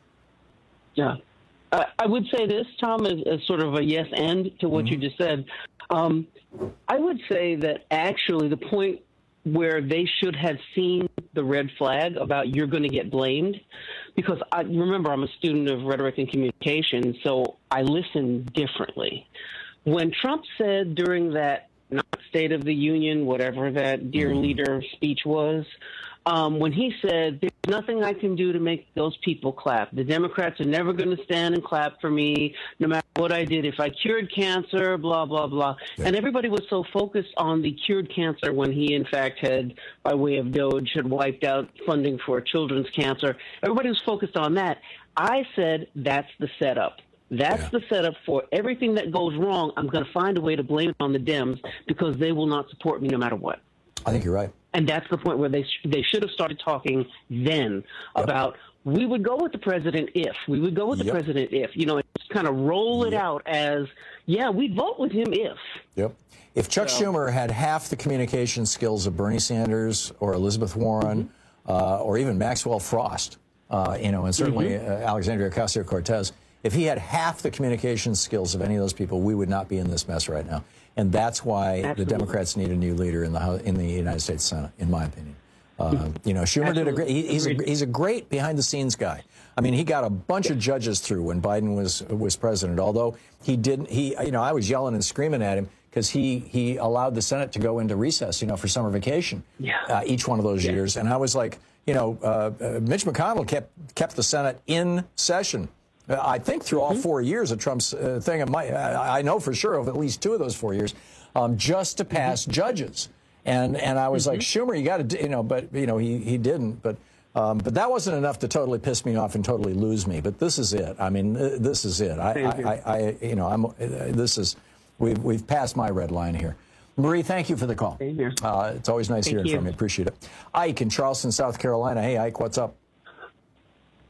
Yeah. Uh, I would say this, Tom, as, as sort of a yes and to what mm-hmm. you just said. Um, I would say that actually the point where they should have seen the red flag about you're going to get blamed, because I remember I'm a student of rhetoric and communication, so I listen differently. When Trump said during that not State of the Union, whatever that dear leader speech was, um, when he said, there's nothing I can do to make those people clap. The Democrats are never going to stand and clap for me, no matter what I did. If I cured cancer, blah, blah, blah. Yeah. And everybody was so focused on the cured cancer when he, in fact, had, by way of DOGE, had wiped out funding for children's cancer. Everybody was focused on that. I said, that's the setup. That's yeah. the setup for everything that goes wrong. I'm going to find a way to blame it on the Dems because they will not support me no matter what. I think you're right. And that's the point where they sh they should have started talking then yep. about we would go with the president if we would go with the yep. president if you know just kind of roll it yep. out as yeah we'd vote with him if. Yep. If Chuck so. Schumer had half the communication skills of Bernie Sanders or Elizabeth Warren mm-hmm. uh, or even Maxwell Frost, uh, you know, and certainly mm-hmm. uh, Alexandria Ocasio-Cortez, if he had half the communication skills of any of those people, we would not be in this mess right now. And that's why Absolutely. the Democrats need a new leader in the in the United States Senate, in my opinion. Uh, you know, Schumer Absolutely. did a great. He, he's a, he's a great behind-the-scenes guy. I mean, he got a bunch of judges through when Biden was was president. Although he didn't, he you know, I was yelling and screaming at him because he he allowed the Senate to go into recess, you know, for summer vacation. Yeah. Uh, each one of those yeah. years, and I was like, you know, uh, uh, Mitch McConnell kept kept the Senate in session. I think through all four years of Trump's uh, thing, it might, I, I know for sure of at least two of those four years, um, just to pass mm-hmm. judges. And and I was mm-hmm. like, Schumer, you got to, you know, but, you know, he, he didn't. But um, but that wasn't enough to totally piss me off and totally lose me. But this is it. I mean, uh, this is it. I, I, I, I, you know, I'm, uh, this is, we've, we've passed my red line here. Marie, thank you for the call. Same here. Uh, it's always nice thank hearing you. from you. Appreciate it. Ike in Charleston, South Carolina. Hey, Ike, what's up?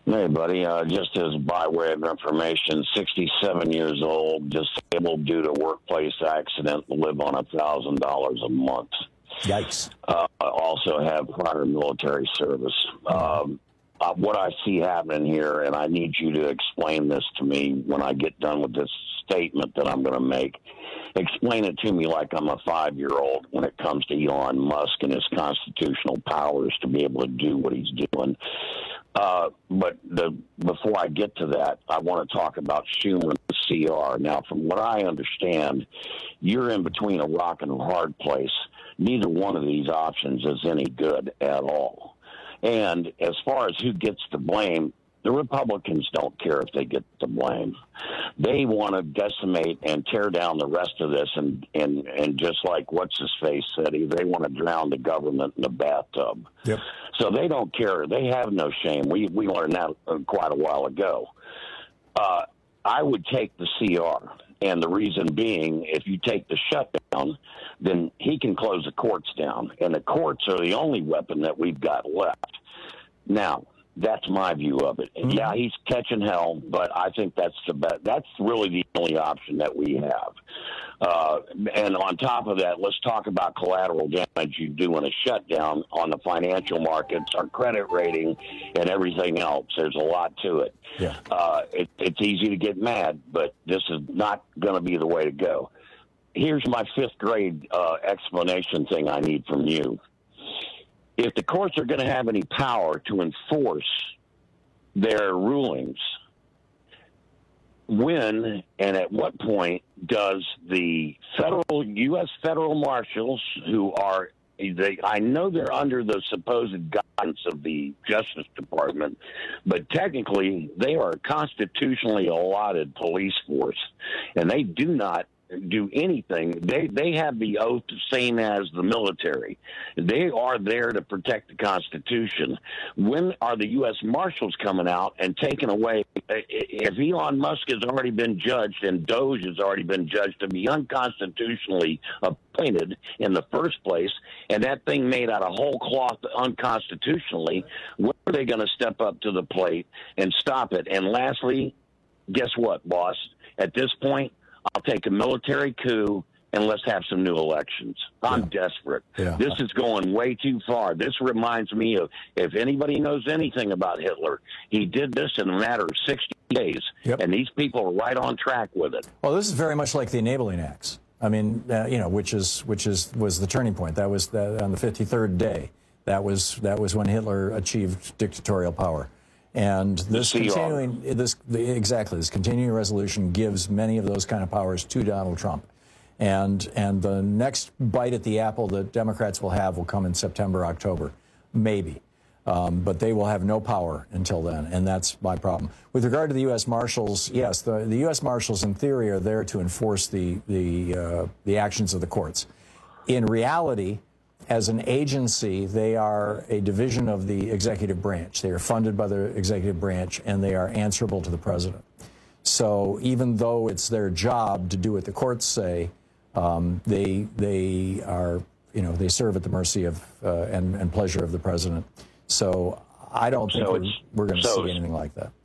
Hey, buddy. Uh, just as by way of information, sixty-seven years old, disabled due to workplace accident, live on one thousand dollars a month. Yikes. Uh, I also have prior military service. Um, uh, what I see happening here, and I need you to explain this to me when I get done with this statement that I'm going to make. Explain it to me like I'm a five-year-old when it comes to Elon Musk and his constitutional powers to be able to do what he's doing. Uh, but the, before I get to that, I want to talk about Schumer and the C R. Now, from what I understand, you're in between a rock and a hard place. Neither one of these options is any good at all. And as far as who gets the blame, the Republicans don't care if they get the blame. They want to decimate and tear down the rest of this, and, and, and just like what's-his-face said, they want to drown the government in the bathtub. Yep. So they don't care. They have no shame. We, we learned that quite a while ago. Uh, I would take the C R, and the reason being, if you take the shutdown, then he can close the courts down, and the courts are the only weapon that we've got left. Now, that's my view of it. And yeah, he's catching hell, but I think that's the best. That's really the only option that we have. Uh, and on top of that, let's talk about collateral damage you do in a shutdown on the financial markets, our credit rating, and everything else. There's a lot to it. Yeah. Uh, it it's easy to get mad, but this is not going to be the way to go. Here's my fifth grade uh, explanation thing I need from you. If the courts are going to have any power to enforce their rulings, when and at what point does the federal U S federal marshals, who are, they, I know they're under the supposed guidance of the Justice Department, but technically they are a constitutionally allotted police force, and they do not do anything. They they have the oath same as the military. They are there to protect the Constitution. When are the U S Marshals coming out and taking away? If Elon Musk has already been judged and Doge has already been judged to be unconstitutionally appointed in the first place, and that thing made out of whole cloth unconstitutionally, when are they going to step up to the plate and stop it? And lastly, guess what, boss? At this point, I'll take a military coup and let's have some new elections. I'm yeah. desperate. Yeah. This is going way too far. This reminds me of, if anybody knows anything about Hitler, he did this in a matter of sixty days, yep. and these people are right on track with it. Well, this is very much like the Enabling Acts. I mean, uh, you know, which is which is was the turning point. That was the, on the fifty-third day. That was that was when Hitler achieved dictatorial power. And this continuing, this exactly this continuing resolution gives many of those kind of powers to Donald Trump, and and the next bite at the apple that Democrats will have will come in September, October, maybe, um, but they will have no power until then, and that's my problem. With regard to the U S Marshals, yes, the the U S Marshals in theory are there to enforce the the uh, the actions of the courts. In reality, as an agency, they are a division of the executive branch. They are funded by the executive branch, and they are answerable to the president. So even though it's their job to do what the courts say, um, they they are, you know, they serve at the mercy of uh, and, and pleasure of the president. So I don't think so we're, we're going to so see anything like that.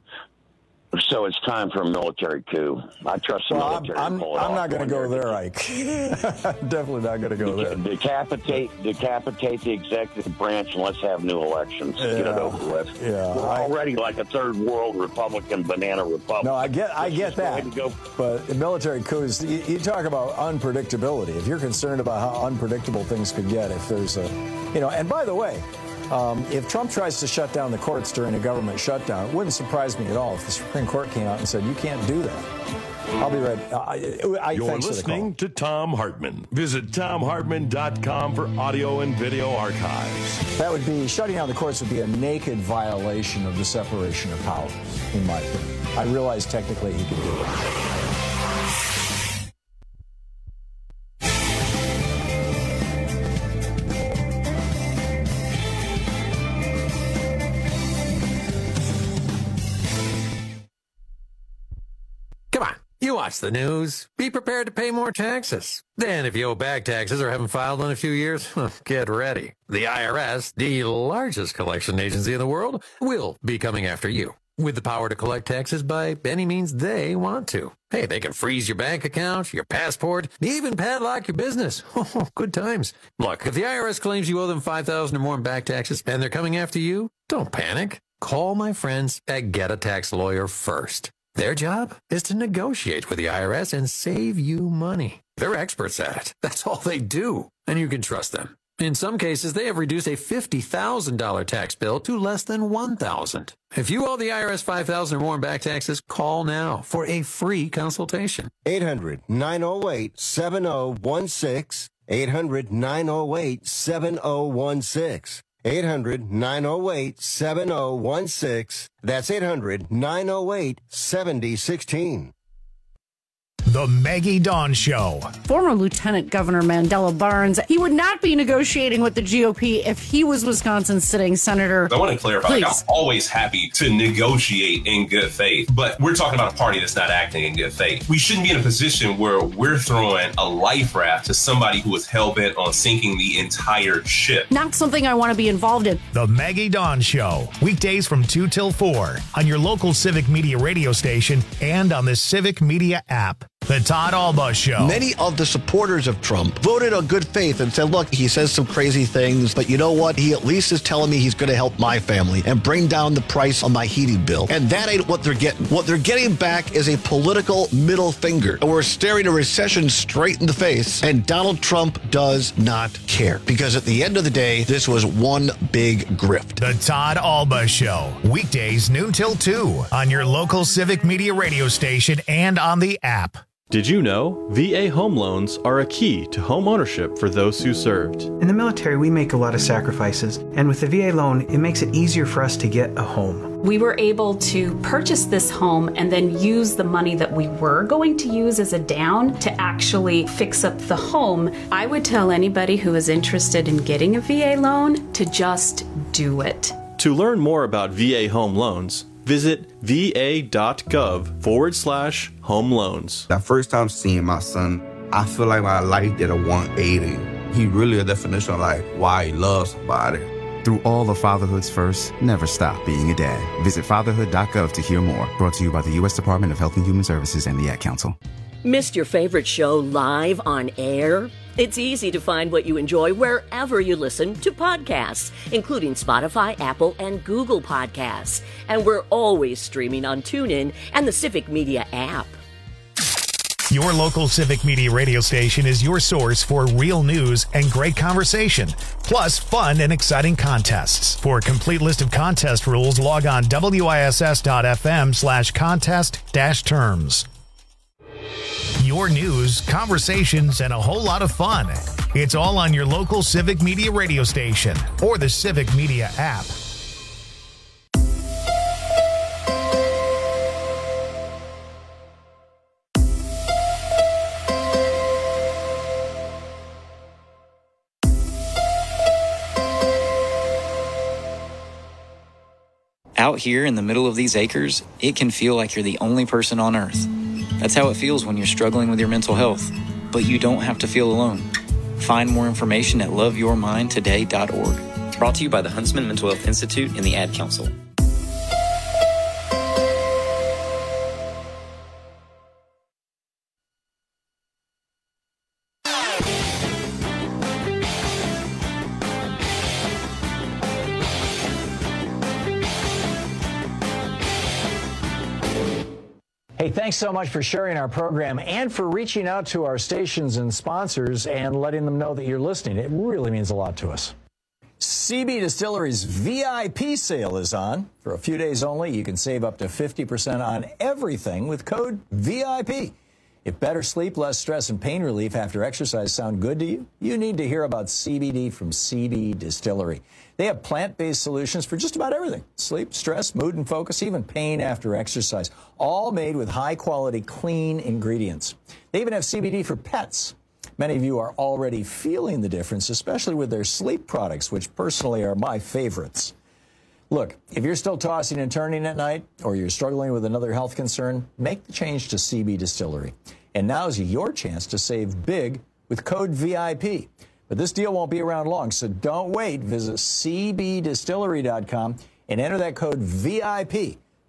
So it's time for a military coup. I trust the well, military I'm, to pull it I'm off. not going to go there, Ike. Definitely not going to go there. Decapitate, decapitate the executive branch, and let's have new elections. Yeah, Get it over with. Yeah, We're I, already like a third world Republican banana republic. No, I get, I get that. Go. But the military coups, you, you talk about unpredictability. If you're concerned about how unpredictable things could get, if there's a, you know, and by the way. Um, if Trump tries to shut down the courts during a government shutdown, it wouldn't surprise me at all if the Supreme Court came out and said, you can't do that. I'll be right. Uh, I, You're listening to Thom Hartmann. Visit thom hartmann dot com for audio and video archives. That would be, shutting down the courts would be a naked violation of the separation of powers, in my opinion. I realize technically he could do it. You watch the news. Be prepared to pay more taxes. Then, if you owe back taxes or haven't filed in a few years, get ready. The I R S, the largest collection agency in the world, will be coming after you. with the power to collect taxes by any means they want to. Hey, they can freeze your bank account, your passport, even padlock your business. Oh, good times. Look, if the I R S claims you owe them five thousand dollars or more in back taxes and they're coming after you, don't panic. Call my friends at Get a Tax Lawyer first. Their job is to negotiate with the I R S and save you money. They're experts at it. That's all they do, and you can trust them. In some cases, they have reduced a fifty thousand dollars tax bill to less than one thousand dollars. If you owe the I R S five thousand dollars or more in back taxes, call now for a free consultation. eight hundred, nine oh eight, seven oh one six. eight hundred, nine oh eight, seven oh one six. eight hundred, nine oh eight, seven oh one six. That's eight hundred, nine oh eight, seven oh one six. The Maggie Dawn Show. Former Lieutenant Governor Mandela Barnes, he would not be negotiating with the G O P if he was Wisconsin's sitting senator. I want to clarify, like, I'm always happy to negotiate in good faith, but we're talking about a party that's not acting in good faith. We shouldn't be in a position where we're throwing a life raft to somebody who is hell-bent on sinking the entire ship. Not something I want to be involved in. The Maggie Dawn Show. Weekdays from two till four on your local Civic Media radio station and on the Civic Media app. The Todd Alba Show. Many of the supporters of Trump voted on good faith and said, look, he says some crazy things, but you know what? He at least is telling me he's going to help my family and bring down the price on my heating bill. And that ain't what they're getting. What they're getting back is a political middle finger. And we're staring a recession straight in the face. And Donald Trump does not care. Because at the end of the day, this was one big grift. The Todd Alba Show. Weekdays noon till two on your local Civic Media radio station and on the app. Did you know V A home loans are a key to home ownership for those who served? In the military, we make a lot of sacrifices, and with the V A loan, it makes it easier for us to get a home. We were able to purchase this home and then use the money that we were going to use as a down to actually fix up the home. I would tell anybody who is interested in getting a V A loan to just do it. To learn more about V A home loans, visit va.gov forward slash home loans. That first time seeing my son, I feel like my life did a one eighty. He really a definition of like why he loves somebody. Through all of fatherhood's first, never stop being a dad. Visit fatherhood dot gov to hear more. Brought to you by the U S Department of Health and Human Services and the Ad Council. Missed your favorite show live on air? It's easy to find what you enjoy wherever you listen to podcasts, including Spotify, Apple, and Google Podcasts. And we're always streaming on TuneIn and the Civic Media app. Your local Civic Media radio station is your source for real news and great conversation, plus fun and exciting contests. For a complete list of contest rules, log on W I S S dot F M slash contest dash terms. Your news, conversations, and a whole lot of fun. It's all on your local Civic Media radio station or the Civic Media app. Out here in the middle of these acres, it can feel like you're the only person on Earth. That's how it feels when you're struggling with your mental health. But you don't have to feel alone. Find more information at love your mind today dot org. Brought to you by the Huntsman Mental Health Institute and the Ad Council. Hey, thanks so much for sharing our program and for reaching out to our stations and sponsors and letting them know that you're listening. It really means a lot to us. C B Distillery's V I P sale is on. For a few days only, you can save up to fifty percent on everything with code V I P. If better sleep, less stress, and pain relief after exercise sound good to you, you need to hear about C B D from C B Distillery. They have plant-based solutions for just about everything. Sleep, stress, mood and focus, even pain after exercise. All made with high-quality, clean ingredients. They even have C B D for pets. Many of you are already feeling the difference, especially with their sleep products, which personally are my favorites. Look, if you're still tossing and turning at night, or you're struggling with another health concern, make the change to C B Distillery. And now's your chance to save big with code V I P. But this deal won't be around long, so don't wait. Visit C B distillery dot com and enter that code V I P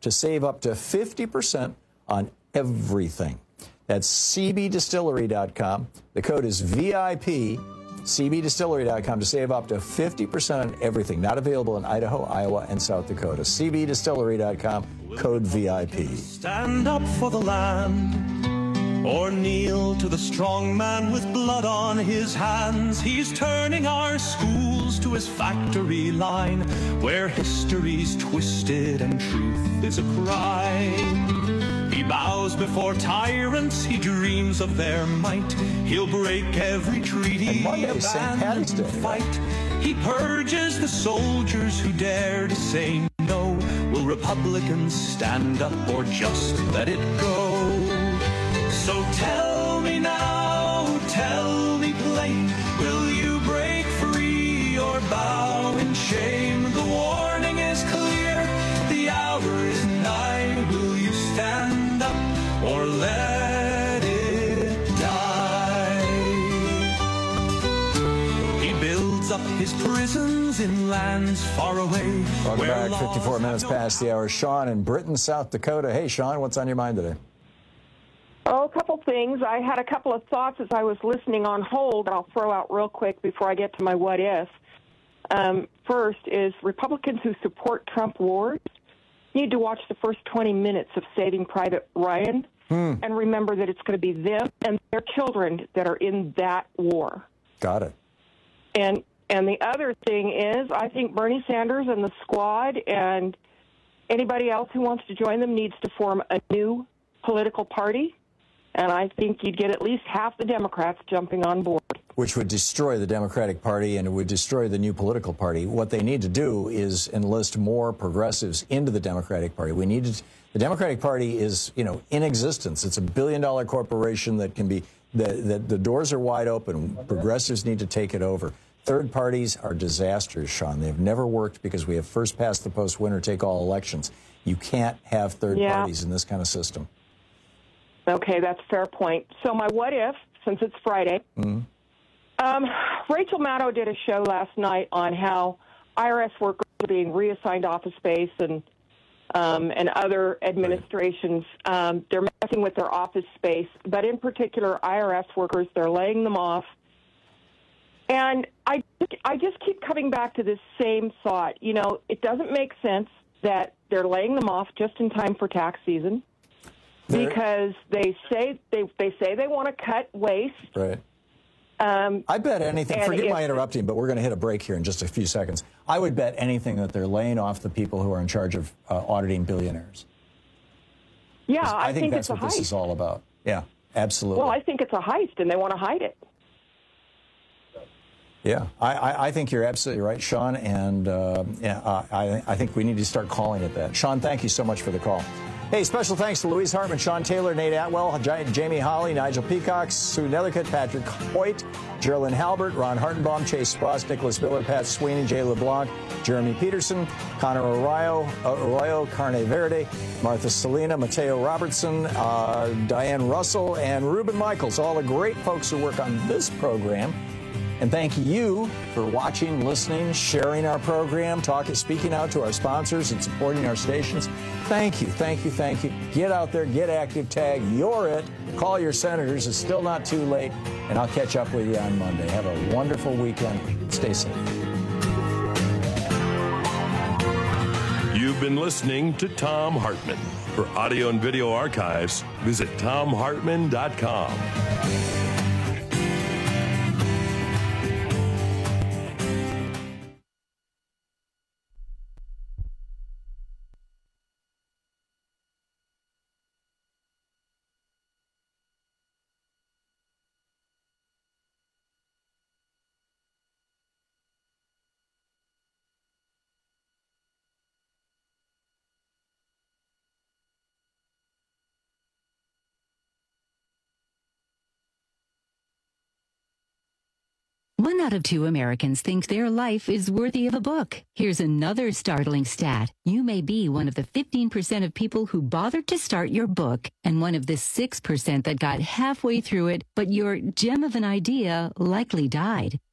to save up to fifty percent on everything. That's C B distillery dot com. The code is V I P, C B distillery dot com, to save up to fifty percent on everything. Not available in Idaho, Iowa, and South Dakota. C B distillery dot com, code V I P. Stand up for the land, or kneel to the strong man with blood on his hands. He's turning our schools to his factory line, where history's twisted and truth is a crime. He bows before tyrants, he dreams of their might. He'll break every treaty, abandon the fight. He purges the soldiers who dare to say no. Will Republicans stand up or just let it go? So tell me now, tell me plain, will you break free or bow in shame? The warning is clear, the hour is nigh. Will you stand up or let it die? He builds up his prisons in lands far away. Welcome back, fifty-four minutes past the hour. Sean in Britain, South Dakota. Hey, Sean, what's on your mind today? Oh, a couple things. I had a couple of thoughts as I was listening on hold that I'll throw out real quick before I get to my what if. Um, first is Republicans who support Trump wars need to watch the first twenty minutes of Saving Private Ryan Hmm. and remember that it's going to be them and their children that are in that war. Got it. And and the other thing is, I think Bernie Sanders and the squad and anybody else who wants to join them needs to form a new political party. And I think you'd get at least half the Democrats jumping on board. Which would destroy the Democratic Party and it would destroy the new political party. What they need to do is enlist more progressives into the Democratic Party. We need to, the Democratic Party is, you know, in existence. It's a billion-dollar corporation that can be, the, the, the doors are wide open. Progressives need to take it over. Third parties are disasters, Sean. They've never worked because we have first past the post, winner take all elections. You can't have third Yeah. parties in this kind of system. Okay, that's a fair point. So my what if, since it's Friday, Mm-hmm. um, Rachel Maddow did a show last night on how I R S workers are being reassigned office space and um, and other administrations. Um, they're messing with their office space, but in particular, I R S workers, they're laying them off. And I, I just keep coming back to this same thought. You know, it doesn't make sense that they're laying them off just in time for tax season. Because they say they they say they want to cut waste. Right. Um, I bet anything. and Forgive if- my interrupting, but we're going to hit a break here in just a few seconds. I would bet anything that they're laying off the people who are in charge of uh, auditing billionaires. Yeah, 'Cause I, I think that's it's what a this heist. is all about. Yeah, absolutely. Well, I think it's a heist, and they want to hide it. Yeah, I, I, I think you're absolutely right, Sean, and uh, yeah, I, I think we need to start calling it that. Sean, thank you so much for the call. Hey, special thanks to Louise Hartman, Sean Taylor, Nate Atwell, J- Jamie Holly, Nigel Peacock, Sue Nethercutt, Patrick Hoyt, Geraldine Halbert, Ron Hartenbaum, Chase Spross, Nicholas Miller, Pat Sweeney, Jay LeBlanc, Jeremy Peterson, Connor Arroyo, uh, Arroyo Carne Verde, Martha Salina, Mateo Robertson, uh, Diane Russell, and Ruben Michaels, all the great folks who work on this program. And thank you for watching, listening, sharing our program, talking, speaking out to our sponsors and supporting our stations. Thank you, thank you, thank you. Get out there, get active, tag, you're it. Call your senators. It's still not too late. And I'll catch up with you on Monday. Have a wonderful weekend. Stay safe. You've been listening to Thom Hartmann. For audio and video archives, visit thom hartmann dot com. One out of two Americans think their life is worthy of a book. Here's another startling stat. You may be one of the fifteen percent of people who bothered to start your book and one of the six percent that got halfway through it, but your gem of an idea likely died.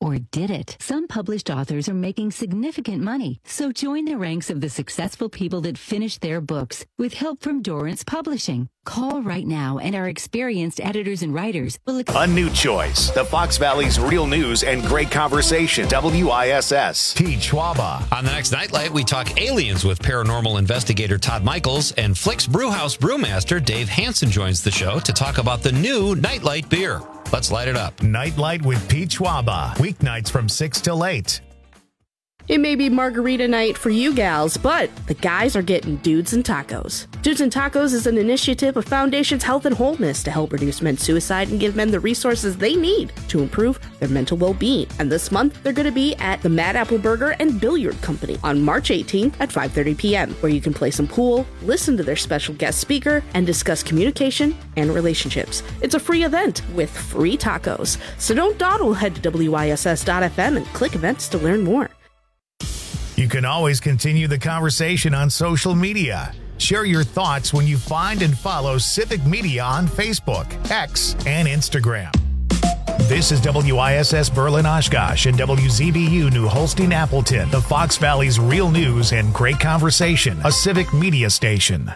Or did it? Some published authors are making significant money, so join the ranks of the successful people that finished their books with help from Dorrance Publishing. Call right now, and our experienced editors and writers will... A new choice. The Fox Valley's real news and great conversation. W I S S. T. Schwaba. On the next Nightlight, we talk aliens with paranormal investigator Todd Michaels, and Flick's Brewhouse brewmaster Dave Hansen joins the show to talk about the new Nightlight beer. Let's light it up. Nightlight with Pete Schwaba. Weeknights from six till eight. It may be margarita night for you gals, but the guys are getting Dudes and Tacos. Dudes and Tacos is an initiative of Foundations Health and Wholeness to help reduce men's suicide and give men the resources they need to improve their mental well-being. And this month, they're going to be at the Mad Apple Burger and Billiard Company on March eighteenth at five thirty p.m., where you can play some pool, listen to their special guest speaker, and discuss communication and relationships. It's a free event with free tacos. So don't dawdle, head to W I S S dot F M and click events to learn more. You can always continue the conversation on social media. Share your thoughts when you find and follow Civic Media on Facebook, X, and Instagram. This is W I S S Berlin Oshkosh and W Z B U New Holstein Appleton, the Fox Valley's real news and great conversation, a Civic Media station.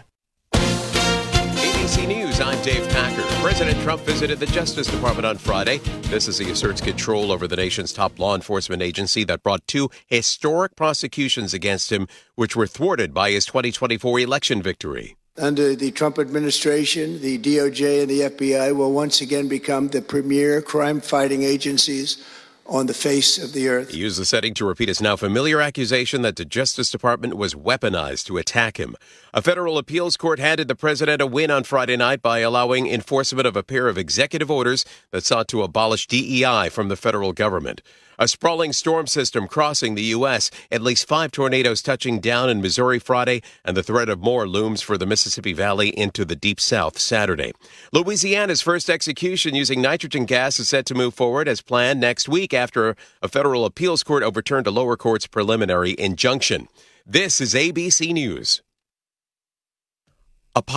A B C News, I'm Dave Packer. President Trump visited the Justice Department on Friday. This as he asserts control over the nation's top law enforcement agency that brought two historic prosecutions against him, which were thwarted by his twenty twenty-four election victory. Under the Trump administration, the D O J and the F B I will once again become the premier crime-fighting agencies on the face of the earth. He used the setting to repeat his now familiar accusation that the Justice Department was weaponized to attack him. A federal appeals court handed the president a win on Friday night by allowing enforcement of a pair of executive orders that sought to abolish D E I from the federal government. A sprawling storm system crossing the U S, at least five tornadoes touching down in Missouri Friday, and the threat of more looms for the Mississippi Valley into the Deep South Saturday. Louisiana's first execution using nitrogen gas is set to move forward as planned next week after a federal appeals court overturned a lower court's preliminary injunction. This is A B C News.